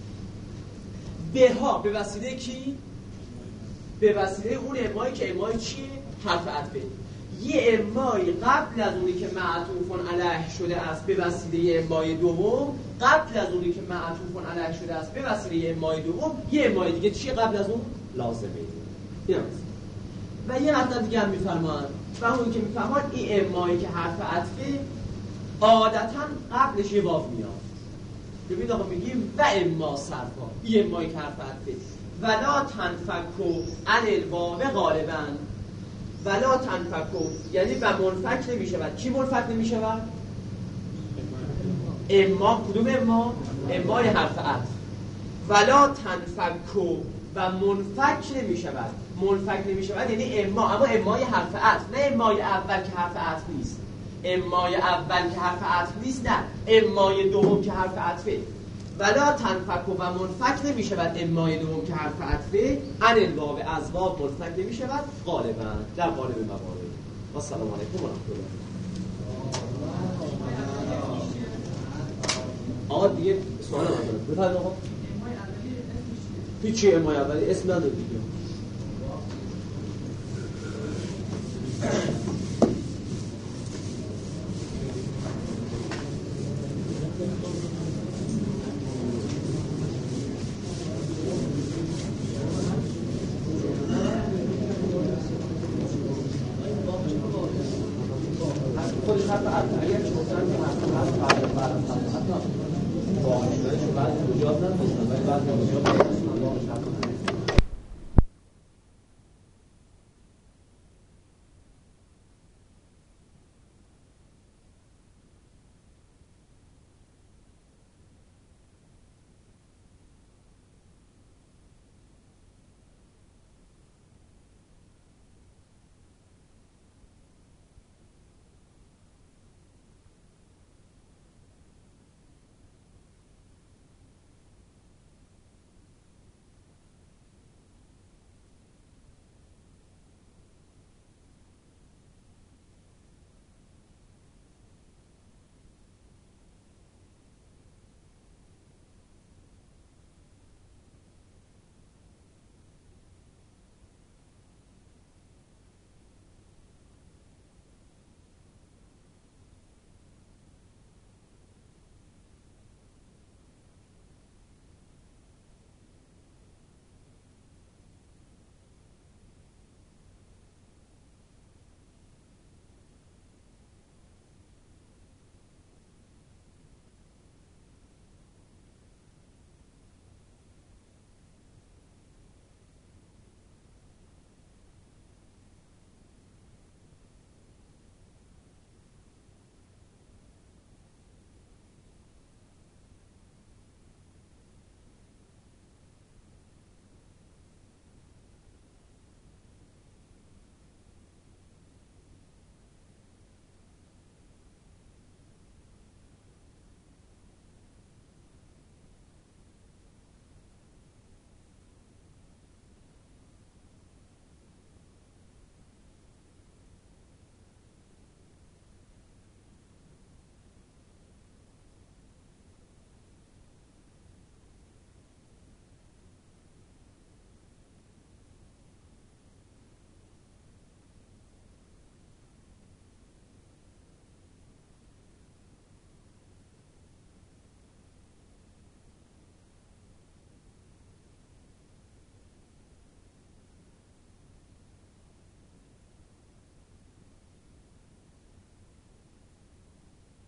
A: بها به وسیله کی؟ به وسیله اون امایی که امای چیه؟ حرف عطفه. یه امای قبل از اونی که معطوف علیه شده است به وسیله امای دوم، قبل از اونی که معطوف علیه شده است به وسیله امای دوم، یه امای دیگه چیه قبل از اون؟ لازمه. این و یه مطلب دیگه هم میفرمان و اون که میفرمان این امایی که حرف عطفه عادتا قبلش یه واو میاد. ببین آقا میگیم و اما صرفا، این امایی که حرف عطفه ولا تنفکو عن الواو غالبا، ولا تنفکو یعنی و منفک نمی شود. کی منفک نمی شود؟ اما. کدوم اما؟ امای حرف عطف. ولا تنفکو و منفک نمی شود. منفک نمی شود یعنی اما، اما امای حرف عطف، نه امای اول که حرف عطف نیست. امای اول که حرف عطف نیست، نه امای دوم که حرف عطفه. ولا تنفک و منفک نمی شود امای دوم که حرف عطفه عن الواو، از واو منفک نمی شود غالبا در غالب موارد. و سلام علیکم و رحمت الله. آقا دیگه سوال ندارم بفرمایید. آقا هیچی امای اولی اسم نداره دیگه. خودش حرف عطف اگر چه گفتن که حرف عطف بعد بعد حتی واقعی بعد مجاز نمی‌کنن ولی بعد مجاز نمی‌کنن.